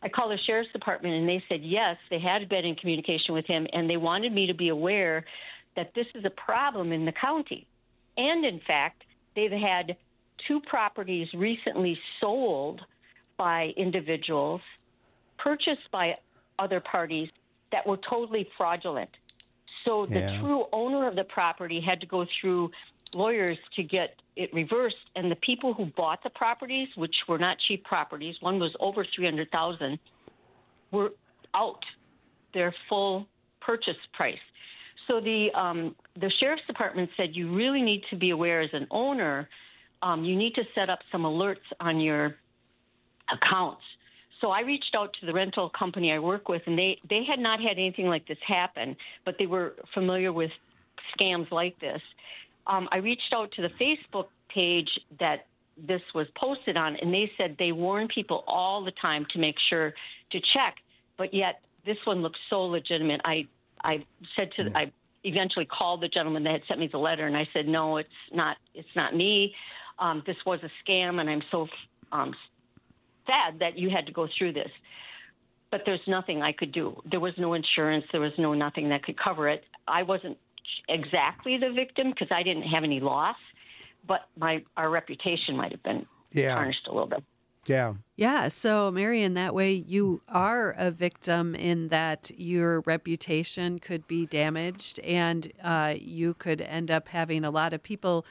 I called the sheriff's department, and they said, yes, they had been in communication with him, and they wanted me to be aware that this is a problem in the county. And, in fact, they've had two properties recently sold by individuals, purchased by other parties that were totally fraudulent. So the Yeah. true owner of the property had to go through lawyers to get it reversed, and the people who bought the properties, which were not cheap properties, one was over three hundred thousand dollars, were out their full purchase price. So the um, the sheriff's department said you really need to be aware as an owner. Um, you need to set up some alerts on your accounts. So I reached out to the rental company I work with, and they, they had not had anything like this happen, but they were familiar with scams like this. Um, I reached out to the Facebook page that this was posted on, and they said they warn people all the time to make sure to check, but yet this one looks so legitimate. I I said to I eventually called the gentleman that had sent me the letter, and I said, no, it's not it's not me. Um, this was a scam, and I'm so um, sad that you had to go through this. But there's nothing I could do. There was no insurance. There was no nothing that could cover it. I wasn't exactly the victim because I didn't have any loss, but my our reputation might have been Yeah. tarnished a little bit. Yeah. Yeah. So, Marion, that way you are a victim in that your reputation could be damaged, and uh, you could end up having a lot of people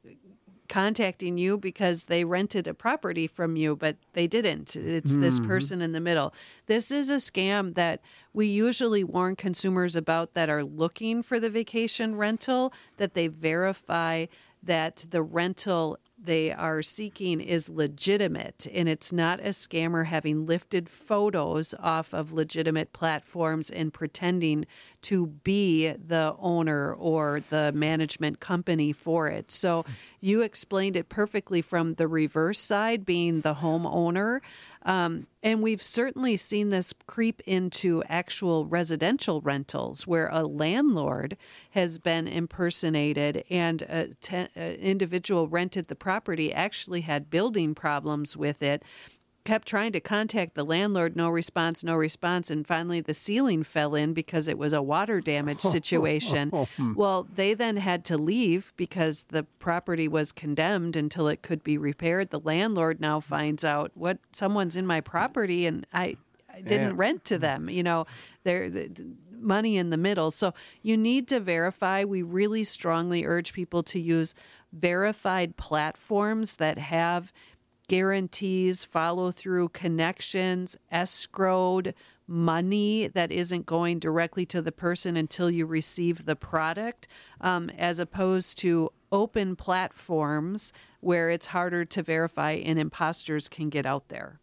contacting you because they rented a property from you, but they didn't. It's this person in the middle. This is a scam that we usually warn consumers about that are looking for the vacation rental, that they verify that the rental they are seeking is legitimate, and it's not a scammer having lifted photos off of legitimate platforms and pretending to be the owner or the management company for it. So you explained it perfectly from the reverse side, being the homeowner. Um, and we've certainly seen this creep into actual residential rentals where a landlord has been impersonated, and a te- an individual rented the property, actually had building problems with it, kept trying to contact the landlord, no response, no response, and finally the ceiling fell in because it was a water damage situation. Well, they then had to leave because the property was condemned until it could be repaired. The landlord now finds out, what, someone's in my property and I, I didn't Yeah. rent to them. You know, they're the, the money in the middle. So you need to verify. We really strongly urge people to use verified platforms that have guarantees, follow through, connections, escrowed money that isn't going directly to the person until you receive the product, um, as opposed to open platforms where it's harder to verify and imposters can get out there.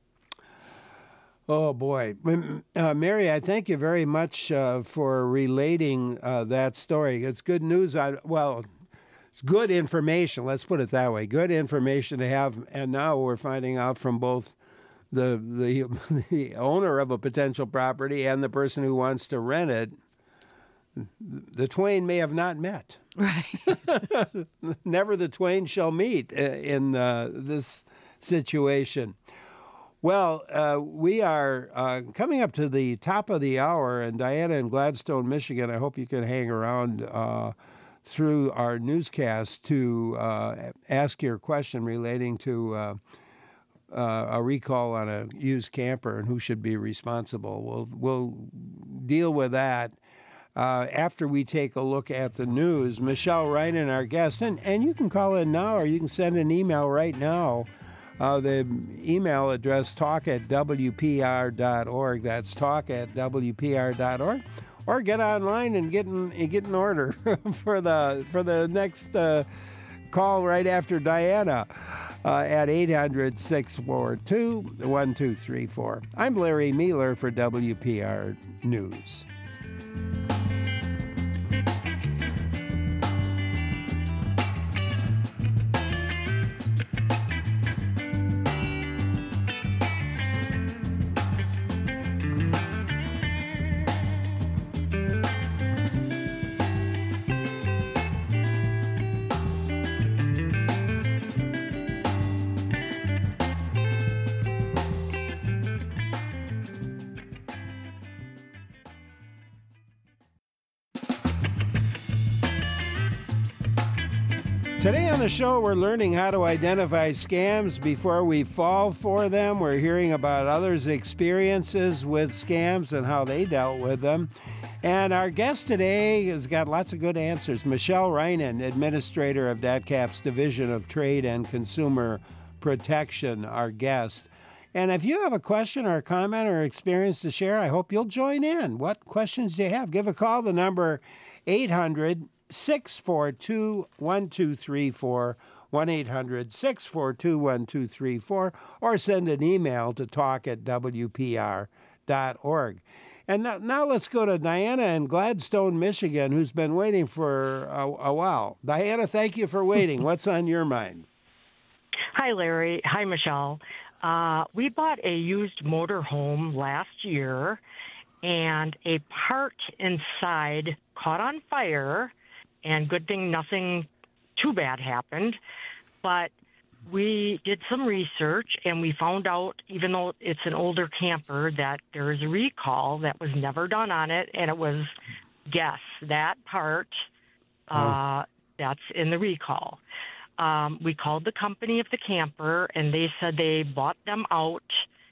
Oh, boy. Uh, Mary, I thank you very much uh, for relating uh, that story. It's good news. I, well, it's good information. Let's put it that way. Good information to have. And now we're finding out from both the, the, the owner of a potential property and the person who wants to rent it, the twain may have not met. Right. Never the twain shall meet in uh, this situation. Well, uh, we are uh, coming up to the top of the hour, and Diana in Gladstone, Michigan, I hope you can hang around uh, through our newscast to uh, ask your question relating to uh, uh, a recall on a used camper and who should be responsible. We'll, we'll deal with that uh, after we take a look at the news. Michelle Reinen, our guest, and, and you can call in now or you can send an email right now. Uh, the email address, talk at W P R dot org. That's talk at W P R dot org. Or get online and get in, get in order for the for the next uh, call right after Diana uh, at eight hundred, six four two, one two three four. I'm Larry Mueller for W P R News. Today on the show, we're learning how to identify scams before we fall for them. We're hearing about others' experiences with scams and how they dealt with them. And our guest today has got lots of good answers. Michelle Reinen, administrator of D A T C A P's Division of Trade and Consumer Protection, our guest. And if you have a question or a comment or experience to share, I hope you'll join in. What questions do you have? Give a call. The number eight hundred, six four two, one two three four, one eight hundred, six four two, one two three four, or send an email to talk at w p r dot org. And now, now let's go to Diana in Gladstone, Michigan, who's been waiting for a, a while. Diana, thank you for waiting. What's on your mind? Hi, Larry. Hi, Michelle. Uh, we bought a used motorhome last year, and a part inside caught on fire, and good thing nothing too bad happened. But we did some research, and we found out, even though it's an older camper, that there is a recall that was never done on it, and it was, guess, that part uh, oh. that's in the recall. Um, we called the company of the camper, and they said they bought them out,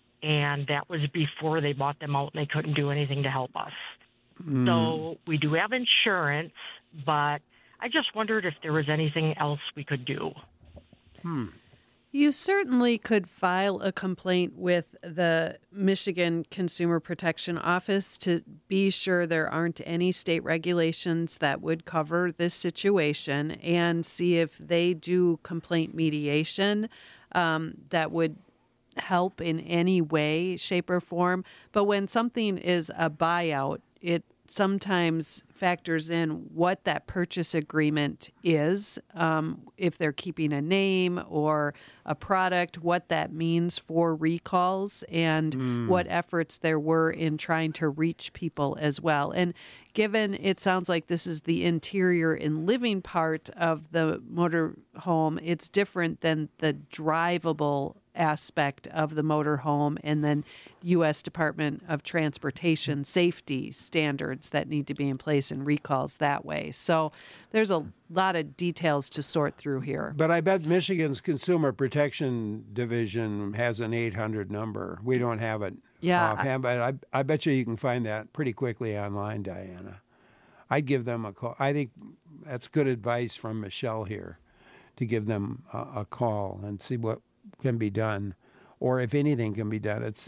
and that was before they bought them out, and they couldn't do anything to help us. Mm. So we do have insurance, but I just wondered if there was anything else we could do. Hmm. You certainly could file a complaint with the Michigan Consumer Protection Office to be sure there aren't any state regulations that would cover this situation, and see if they do complaint mediation um, that would help in any way, shape, or form. But when something is a buyout, it sometimes factors in what that purchase agreement is, um, if they're keeping a name or a product, what that means for recalls, and mm. what efforts there were in trying to reach people as well. And given it sounds like this is the interior and living part of the motor home, it's different than the drivable aspect of the motorhome, and then U S Department of Transportation safety standards that need to be in place and recalls that way. So there's a lot of details to sort through here. But I bet Michigan's Consumer Protection Division has an eight hundred number. We don't have it yeah, offhand, but I, I bet you you can find that pretty quickly online, Diana. I'd give them a call. I think that's good advice from Michelle here, to give them a, a call and see what can be done, or if anything can be done. It's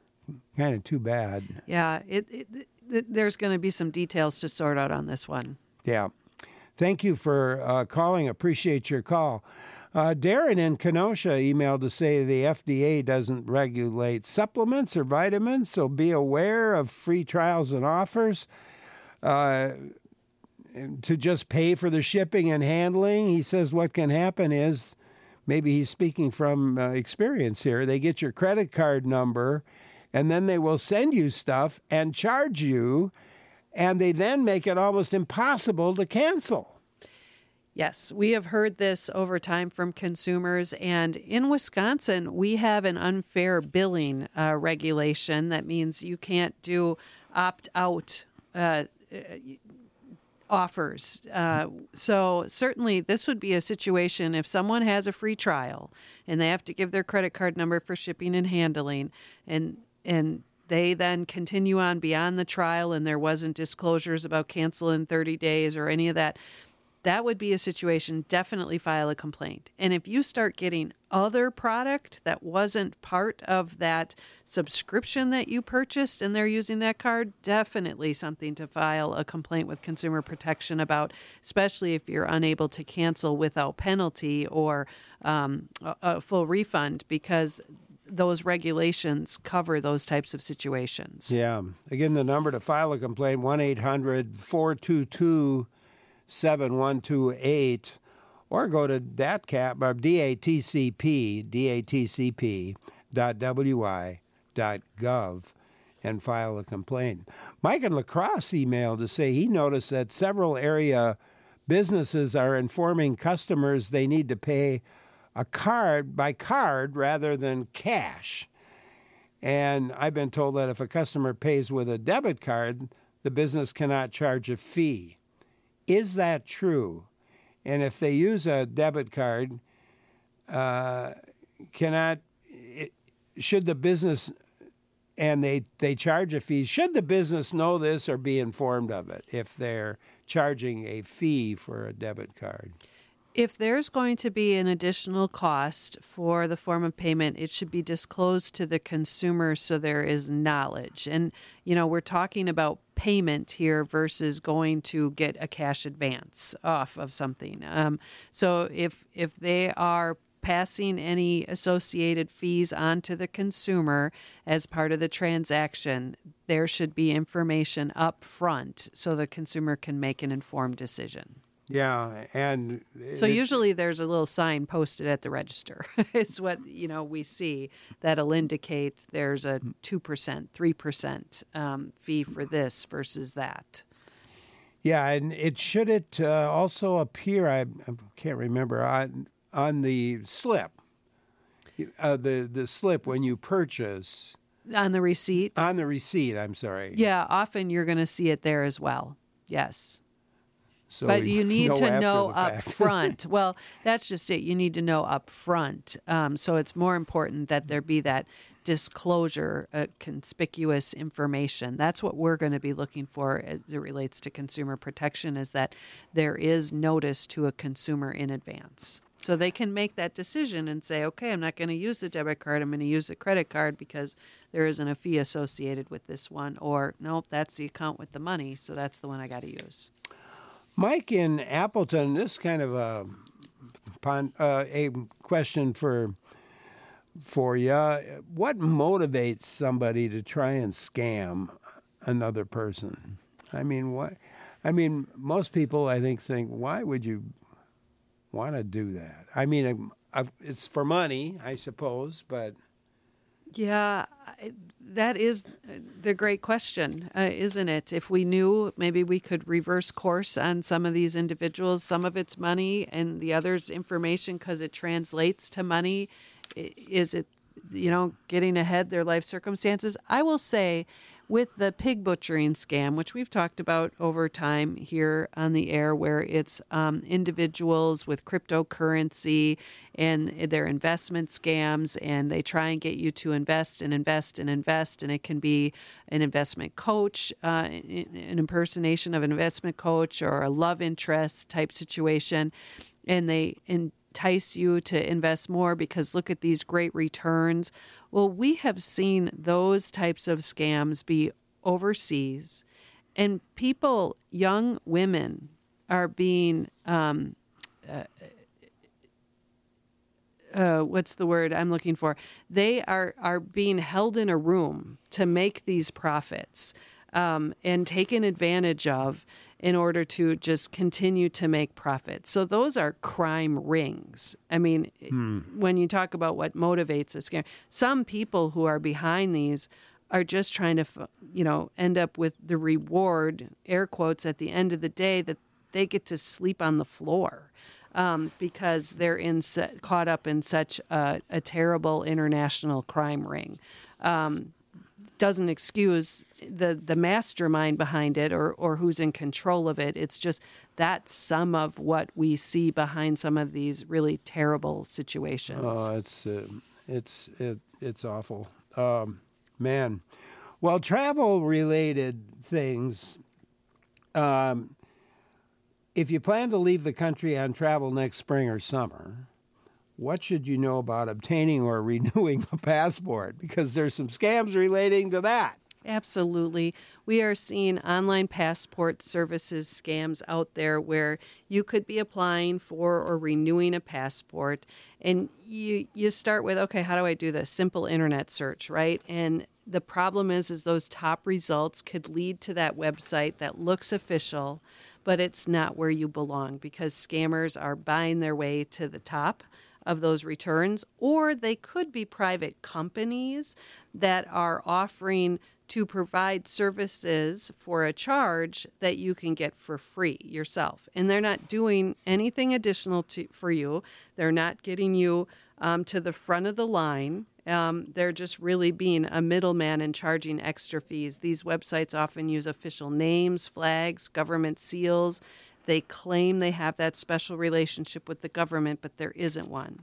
kind of too bad. Yeah, it, it, it there's going to be some details to sort out on this one. Yeah. Thank you for uh, calling. Appreciate your call. Uh, Darren in Kenosha emailed to say the F D A doesn't regulate supplements or vitamins, so be aware of free trials and offers. Uh, to just pay for the shipping and handling, he says what can happen is, maybe he's speaking from uh, experience here, they get your credit card number, and then they will send you stuff and charge you, and they then make it almost impossible to cancel. Yes, we have heard this over time from consumers, and in Wisconsin, we have an unfair billing uh, regulation that means you can't do opt-out uh, offers. Uh, so certainly this would be a situation if someone has a free trial and they have to give their credit card number for shipping and handling, and and they then continue on beyond the trial and there wasn't disclosures about cancel in thirty days or any of that, that would be a situation, definitely file a complaint. And if you start getting other product that wasn't part of that subscription that you purchased and they're using that card, definitely something to file a complaint with Consumer Protection about, especially if you're unable to cancel without penalty or um, a, a full refund, because those regulations cover those types of situations. Yeah. Again, the number to file a complaint, one eight hundred, four two two, seven one two eight, or go to D A T C A P, or D A T C P, D A T C P dot W I dot gov and file a complaint. Mike in La Crosse emailed to say he noticed that several area businesses are informing customers they need to pay a card by card rather than cash. And I've been told that if a customer pays with a debit card, the business cannot charge a fee. Is that true? and if they use a debit card, uh, cannot it, should the business and they they charge a fee? Should the business know this or be informed of it if they're charging a fee for a debit card? If there's going to be an additional cost for the form of payment, it should be disclosed to the consumer so there is knowledge. And, you know, we're talking about payment here versus going to get a cash advance off of something. Um, so if if they are passing any associated fees on to the consumer as part of the transaction, there should be information up front so the consumer can make an informed decision. Yeah, and so it, usually there's a little sign posted at the register. It's what, you know, we see that'll indicate there's a two percent, three percent um, fee for this versus that. Yeah, and it should it uh, also appear, I, I can't remember, on on the slip, uh, the, the slip when you purchase. On the receipt? On the receipt, I'm sorry. Yeah, often you're going to see it there as well, yes. So but you need know to know up up front. Well, that's just it. You need to know up front. Um, so it's more important that there be that disclosure, uh, conspicuous information. That's what we're going to be looking for as it relates to consumer protection, is that there is notice to a consumer in advance. So they can make that decision and say, okay, I'm not going to use the debit card. I'm going to use the credit card because there isn't a fee associated with this one. Or, nope, that's the account with the money, so that's the one I got to use. Mike in Appleton, this is kind of a uh, a question for for you. What motivates somebody to try and scam another person? I mean, what? I mean, most people, I think, think, why would you want to do that? I mean, it's for money, I suppose, but. Yeah, that is the great question, uh, isn't it? If we knew, maybe we could reverse course on some of these individuals. Some of it's money and the other's information because it translates to money. Is it, you know, getting ahead their life circumstances? I will say with the pig butchering scam, which we've talked about over time here on the air, where it's um, individuals with cryptocurrency and their investment scams, and they try and get you to invest and invest and invest, and it can be an investment coach, uh, an impersonation of an investment coach, or a love interest type situation, and they entice you to invest more because look at these great returns. Well, we have seen those types of scams be overseas, and people, young women, are being, um, uh, uh, what's the word I'm looking for? They are, are being held in a room to make these profits um, and taken advantage of in order to just continue to make profits. So those are crime rings. I mean, hmm. when you talk about what motivates a scam, some people who are behind these are just trying to, you know, end up with the reward, air quotes, at the end of the day that they get to sleep on the floor um, because they're in caught up in such a, a terrible international crime ring. Um, doesn't excuse the, the mastermind behind it or, or who's in control of it. It's just that's some of what we see behind some of these really terrible situations. Oh, it's uh, it's it, it's awful. Um, man. Well, travel-related things, um, if you plan to leave the country on travel next spring or summer, what should you know about obtaining or renewing a passport? Because there's some scams relating to that. Absolutely. We are seeing online passport services scams out there where you could be applying for or renewing a passport, and you you start with, okay, how do I do this? Simple internet search, right? And the problem is, is those top results could lead to that website that looks official, but it's not where you belong because scammers are buying their way to the top of those returns, or they could be private companies that are offering to provide services for a charge that you can get for free yourself. And they're not doing anything additional to, for you. They're not getting you um, to the front of the line. Um, they're just really being a middleman and charging extra fees. These websites often use official names, flags, government seals. They claim they have that special relationship with the government, but there isn't one.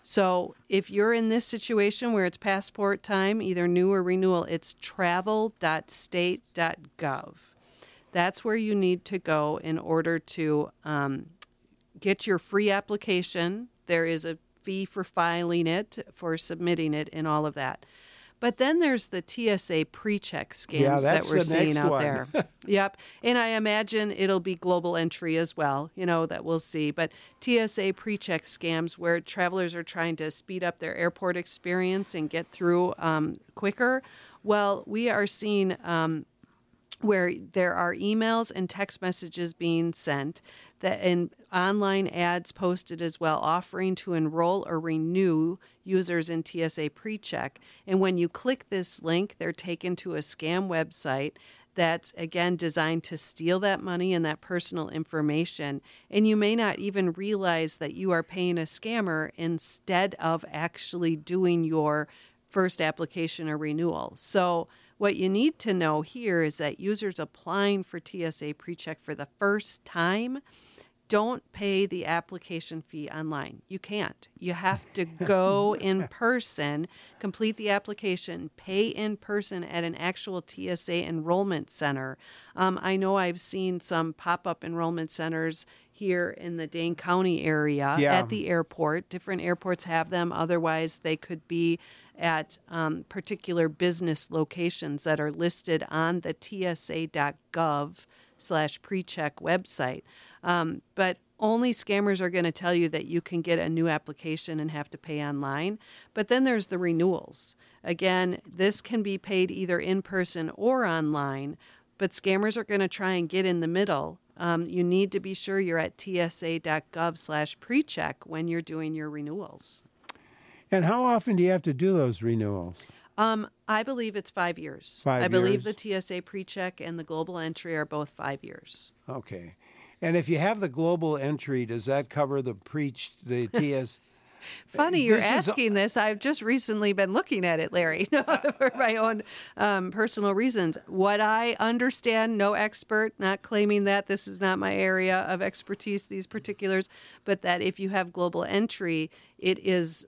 So if you're in this situation where it's passport time, either new or renewal, it's travel dot state dot gov. That's where you need to go in order to um, get your free application. There is a fee for filing it, for submitting it, and all of that. But then there's the T S A pre-check scams yeah, that we're the seeing next out one. there. Yep. And I imagine it'll be global entry as well, you know, that we'll see. But T S A pre-check scams where travelers are trying to speed up their airport experience and get through um, quicker. Well, we are seeing um, where there are emails and text messages being sent that and online ads posted as well, offering to enroll or renew users in T S A PreCheck. And when you click this link, they're taken to a scam website that's, again, designed to steal that money and that personal information. And you may not even realize that you are paying a scammer instead of actually doing your first application or renewal. So what you need to know here is that users applying for T S A PreCheck for the first time don't pay the application fee online. You can't. You have to go in person, complete the application, pay in person at an actual T S A enrollment center. Um, I know I've seen some pop-up enrollment centers here in the Dane County area Yeah. at the airport. Different airports have them. Otherwise, they could be at um, particular business locations that are listed on the T S A dot gov slash PreCheck website. Um, but only scammers are going to tell you that you can get a new application and have to pay online. But then there's the renewals. Again, this can be paid either in person or online, but scammers are going to try and get in the middle. Um, you need to be sure you're at T S A dot gov slash PreCheck when you're doing your renewals. And how often do you have to do those renewals? Um, I believe it's five years. Five I believe years? the T S A PreCheck and the global entry are both five years. Okay. And if you have the global entry, does that cover the preach the T S? Funny you're This is- asking this. I've just recently been looking at it, Larry, for my own um, personal reasons. What I understand, no expert, not claiming that this is not my area of expertise, these particulars, but that if you have global entry, it is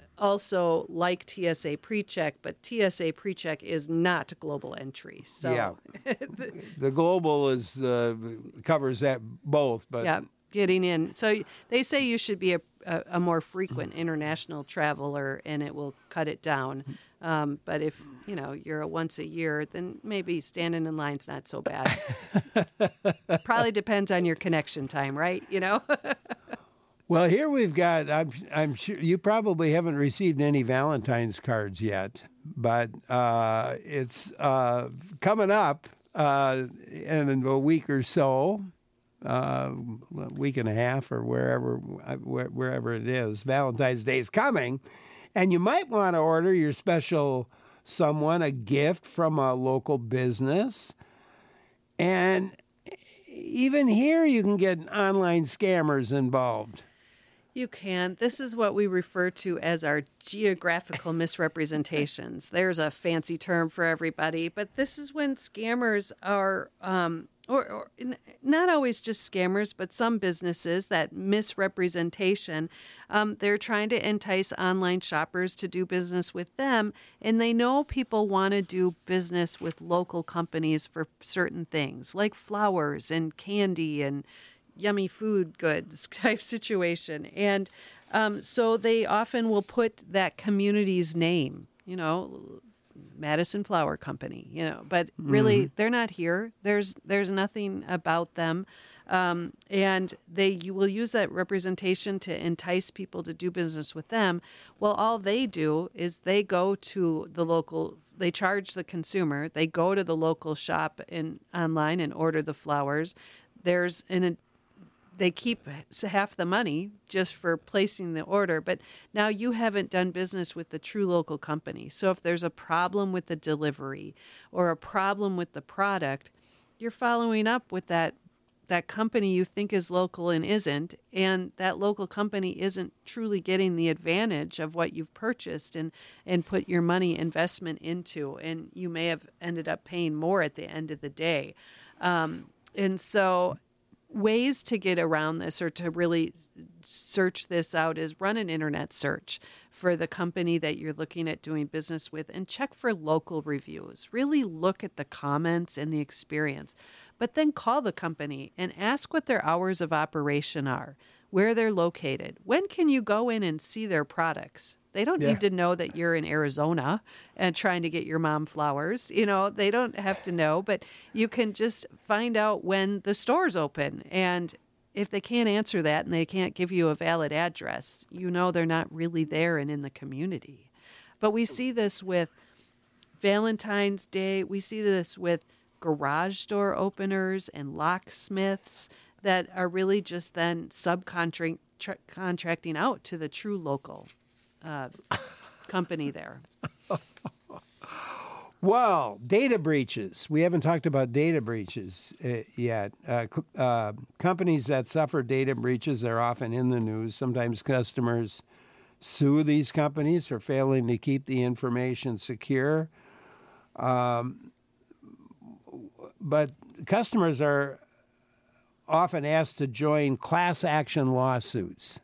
also like T S A PreCheck, but T S A PreCheck is not global entry. So Yeah. The global is uh, covers that both, but yeah, getting in. So they say you should be a, a, a more frequent international traveler, and it will cut it down. Um, but if you know you're a once a year, then maybe standing in line's not so bad. Probably depends on your connection time, right? You know. Well, here we've got, I'm, I'm sure you probably haven't received any Valentine's cards yet, but uh, it's uh, coming up uh, in a week or so, uh, a week and a half or wherever, wherever it is. Valentine's Day is coming, and you might want to order your special someone a gift from a local business. And even here you can get online scammers involved. You can. This is what we refer to as our geographical misrepresentations. There's a fancy term for everybody, but this is when scammers are, um, or, or not always just scammers, but some businesses, that misrepresentation, um, they're trying to entice online shoppers to do business with them, and they know people want to do business with local companies for certain things, like flowers and candy and yummy food goods type situation. And um, so they often will put that community's name, you know, Madison Flower Company, you know, but really mm-hmm. they're not here. There's there's nothing about them. Um, and they you will use that representation to entice people to do business with them. Well, all they do is they go to the local, they charge the consumer, they go to the local shop in online and order the flowers. There's an They keep half the money just for placing the order, but now you haven't done business with the true local company. So if there's a problem with the delivery or a problem with the product, you're following up with that that company you think is local and isn't, and that local company isn't truly getting the advantage of what you've purchased and, and put your money investment into, and you may have ended up paying more at the end of the day. Um, and so ways to get around this or to really search this out is run an internet search for the company that you're looking at doing business with and check for local reviews. Really look at the comments and the experience, but then call the company and ask what their hours of operation are, where they're located. When can you go in and see their products? They don't Yeah. need to know that you're in Arizona and trying to get your mom flowers. You know, they don't have to know, but you can just find out when the store's open. And if they can't answer that and they can't give you a valid address, you know they're not really there and in the community. But we see this with Valentine's Day. We see this with garage door openers and locksmiths that are really just then subcontracting tra- contracting out to the true local uh, company there. Well, data breaches. We haven't talked about data breaches uh, yet. Uh, c- uh, companies that suffer data breaches are often in the news. Sometimes customers sue these companies for failing to keep the information secure. Um, but customers are often asked to join class action lawsuits.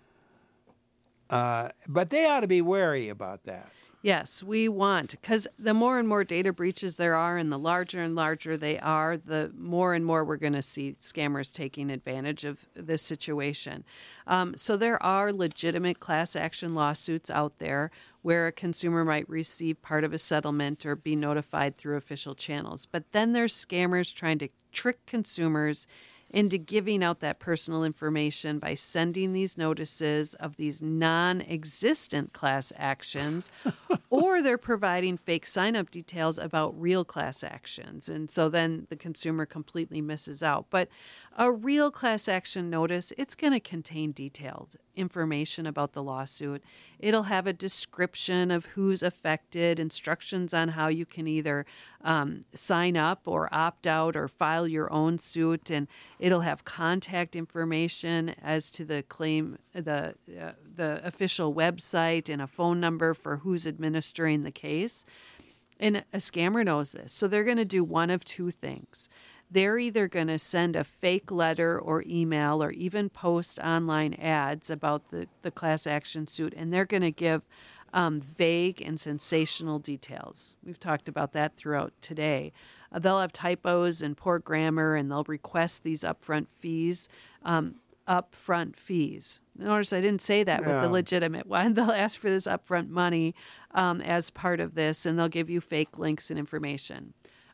Uh, but they ought to be wary about that. Yes, we want, because the more and more data breaches there are and the larger and larger they are, the more and more we're going to see scammers taking advantage of this situation. Um, so there are legitimate class action lawsuits out there where a consumer might receive part of a settlement or be notified through official channels. But then there's scammers trying to trick consumers into giving out that personal information by sending these notices of these non-existent class actions, or they're providing fake sign-up details about real class actions. And so then the consumer completely misses out. But a real class action notice, it's going to contain detailed information about the lawsuit. It'll have a description of who's affected, instructions on how you can either um, sign up or opt out or file your own suit, and it'll have contact information as to the claim, the uh, the official website, and a phone number for who's administering the case. And a scammer knows this, so they're going to do one of two things. They're either going to send a fake letter or email or even post online ads about the, the class action suit, and they're going to give um, vague and sensational details. We've talked about that throughout today. Uh, they'll have typos and poor grammar, and they'll request these upfront fees. Um, upfront fees. Notice I didn't say that with the Yeah. legitimate one. They'll ask for this upfront money um, as part of this, and they'll give you fake links and information.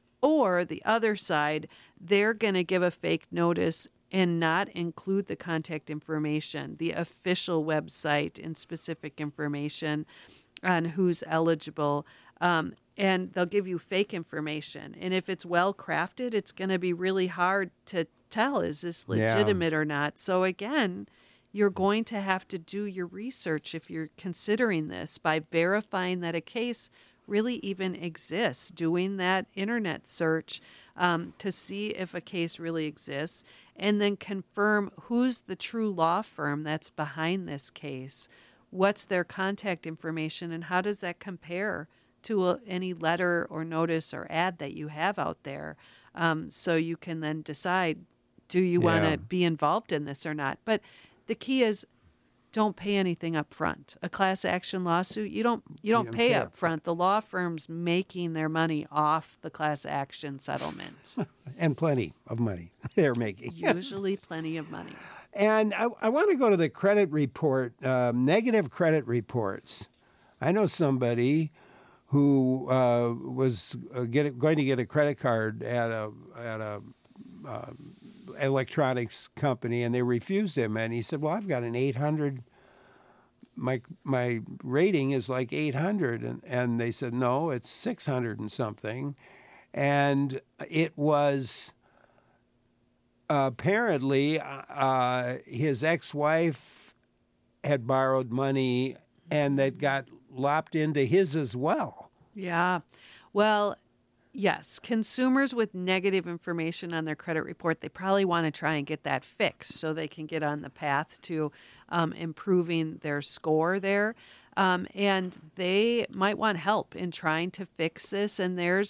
Or the other side, they're going to give a fake notice and not include the contact information, the official website and specific information on who's eligible. Um, and they'll give you fake information. And if it's well crafted, it's going to be really hard to tell, is this legitimate or not? So again, you're going to have to do your research if you're considering this by verifying that a case really even exists, doing that internet search um, to see if a case really exists, and then confirm who's the true law firm that's behind this case, what's their contact information, and how does that compare to a, any letter or notice or ad that you have out there, um, so you can then decide, do you Yeah. want to be involved in this or not? But the key is, don't pay anything up front. A class action lawsuit, you don't you don't don't pay pay up front. The law firm's making their money off the class action settlement. And plenty of money they're making. Usually plenty of money. And I, I want to go to the credit report, um, negative credit reports. I know somebody who uh, was uh, get, going to get a credit card at a at a uh, electronics company, and they refused him. And he said, "Well, I've got an eight hundred. My my rating is like eight hundred," and and they said, "No, it's six hundred and something," and it was. Apparently, uh, his ex-wife had borrowed money, and that got lopped into his as well. Yeah. Well, yes, consumers with negative information on their credit report, they probably want to try and get that fixed so they can get on the path to um, improving their score there. Um, and they might want help in trying to fix this. And there's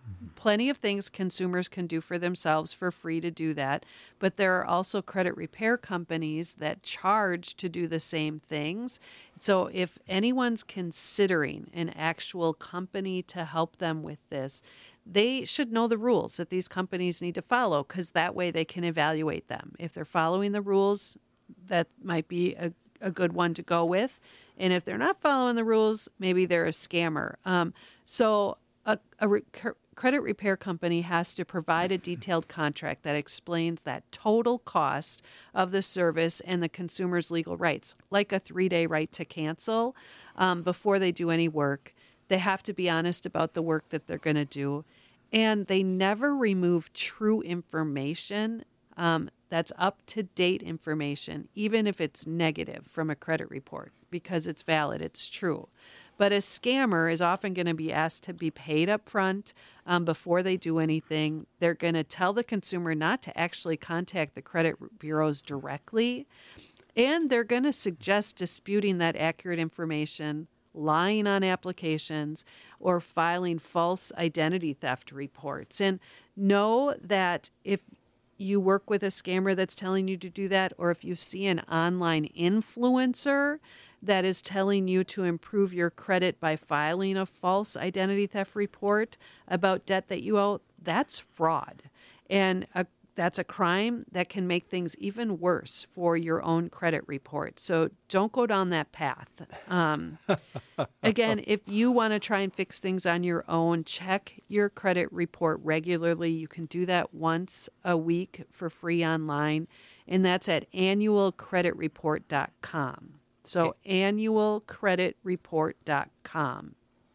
plenty of things consumers can do for themselves for free to do that, but there are also credit repair companies that charge to do the same things. So if anyone's considering an actual company to help them with this, they should know the rules that these companies need to follow, because that way they can evaluate them. If they're following the rules, that might be a, a good one to go with. And if they're not following the rules, maybe they're a scammer. Um, so a, a re- credit repair company has to provide a detailed contract that explains that total cost of the service and the consumer's legal rights, like a three-day right to cancel um, before they do any work. They have to be honest about the work that they're going to do. And they never remove true information um, that's up-to-date information, even if it's negative from a credit report, because it's valid, it's true. But a scammer is often going to be asked to be paid up front um, before they do anything. They're going to tell the consumer not to actually contact the credit bureaus directly. And they're going to suggest disputing that accurate information, lying on applications, or filing false identity theft reports. And know that if you work with a scammer that's telling you to do that, or if you see an online influencer that is telling you to improve your credit by filing a false identity theft report about debt that you owe, that's fraud. And a, that's a crime that can make things even worse for your own credit report. So don't go down that path. Um, again, if you want to try and fix things on your own, check your credit report regularly. You can do that once a week for free online, and that's at annual credit report dot com. So annual credit report dot com.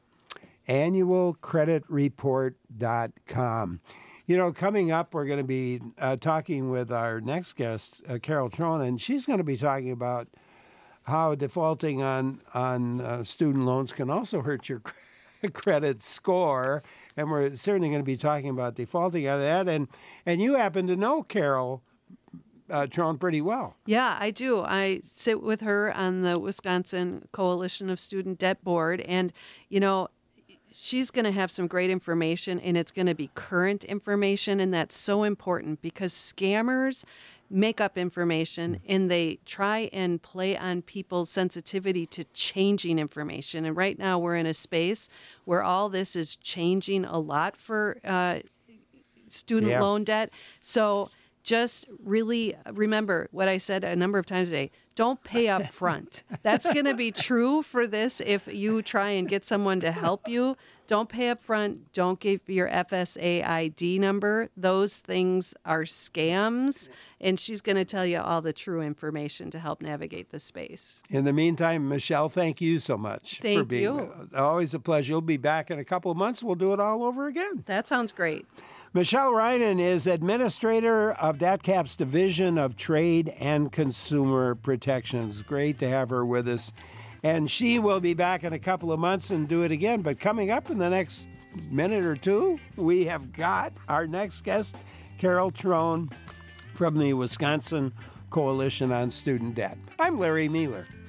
annual credit report dot com. You know, coming up, we're going to be uh, talking with our next guest, uh, Carol Trone, and she's going to be talking about how defaulting on on uh, student loans can also hurt your credit score. And we're certainly going to be talking about defaulting on that. And and you happen to know Carol uh, Trone pretty well. Yeah, I do. I sit with her on the Wisconsin Coalition of Student Debt Board, and you know, she's going to have some great information, and it's going to be current information, and that's so important because scammers make up information and they try and play on people's sensitivity to changing information. And right now we're in a space where all this is changing a lot for uh, student Yeah. loan debt. So just really remember what I said a number of times today. Don't pay up front. That's going to be true for this if you try and get someone to help you. Don't pay up front. Don't give your F S A I D number. Those things are scams, and she's going to tell you all the true information to help navigate the space. In the meantime, Michelle, thank you so much Thank for being you. always a pleasure. You'll be back in a couple of months. We'll do it all over again. That sounds great. Michelle Reinen is administrator of DATCAP's Division of Trade and Consumer Protection. It's great to have her with us. And she will be back in a couple of months and do it again. But coming up in the next minute or two, we have got our next guest, Carol Trone from the Wisconsin Coalition on Student Debt. I'm Larry Mueller.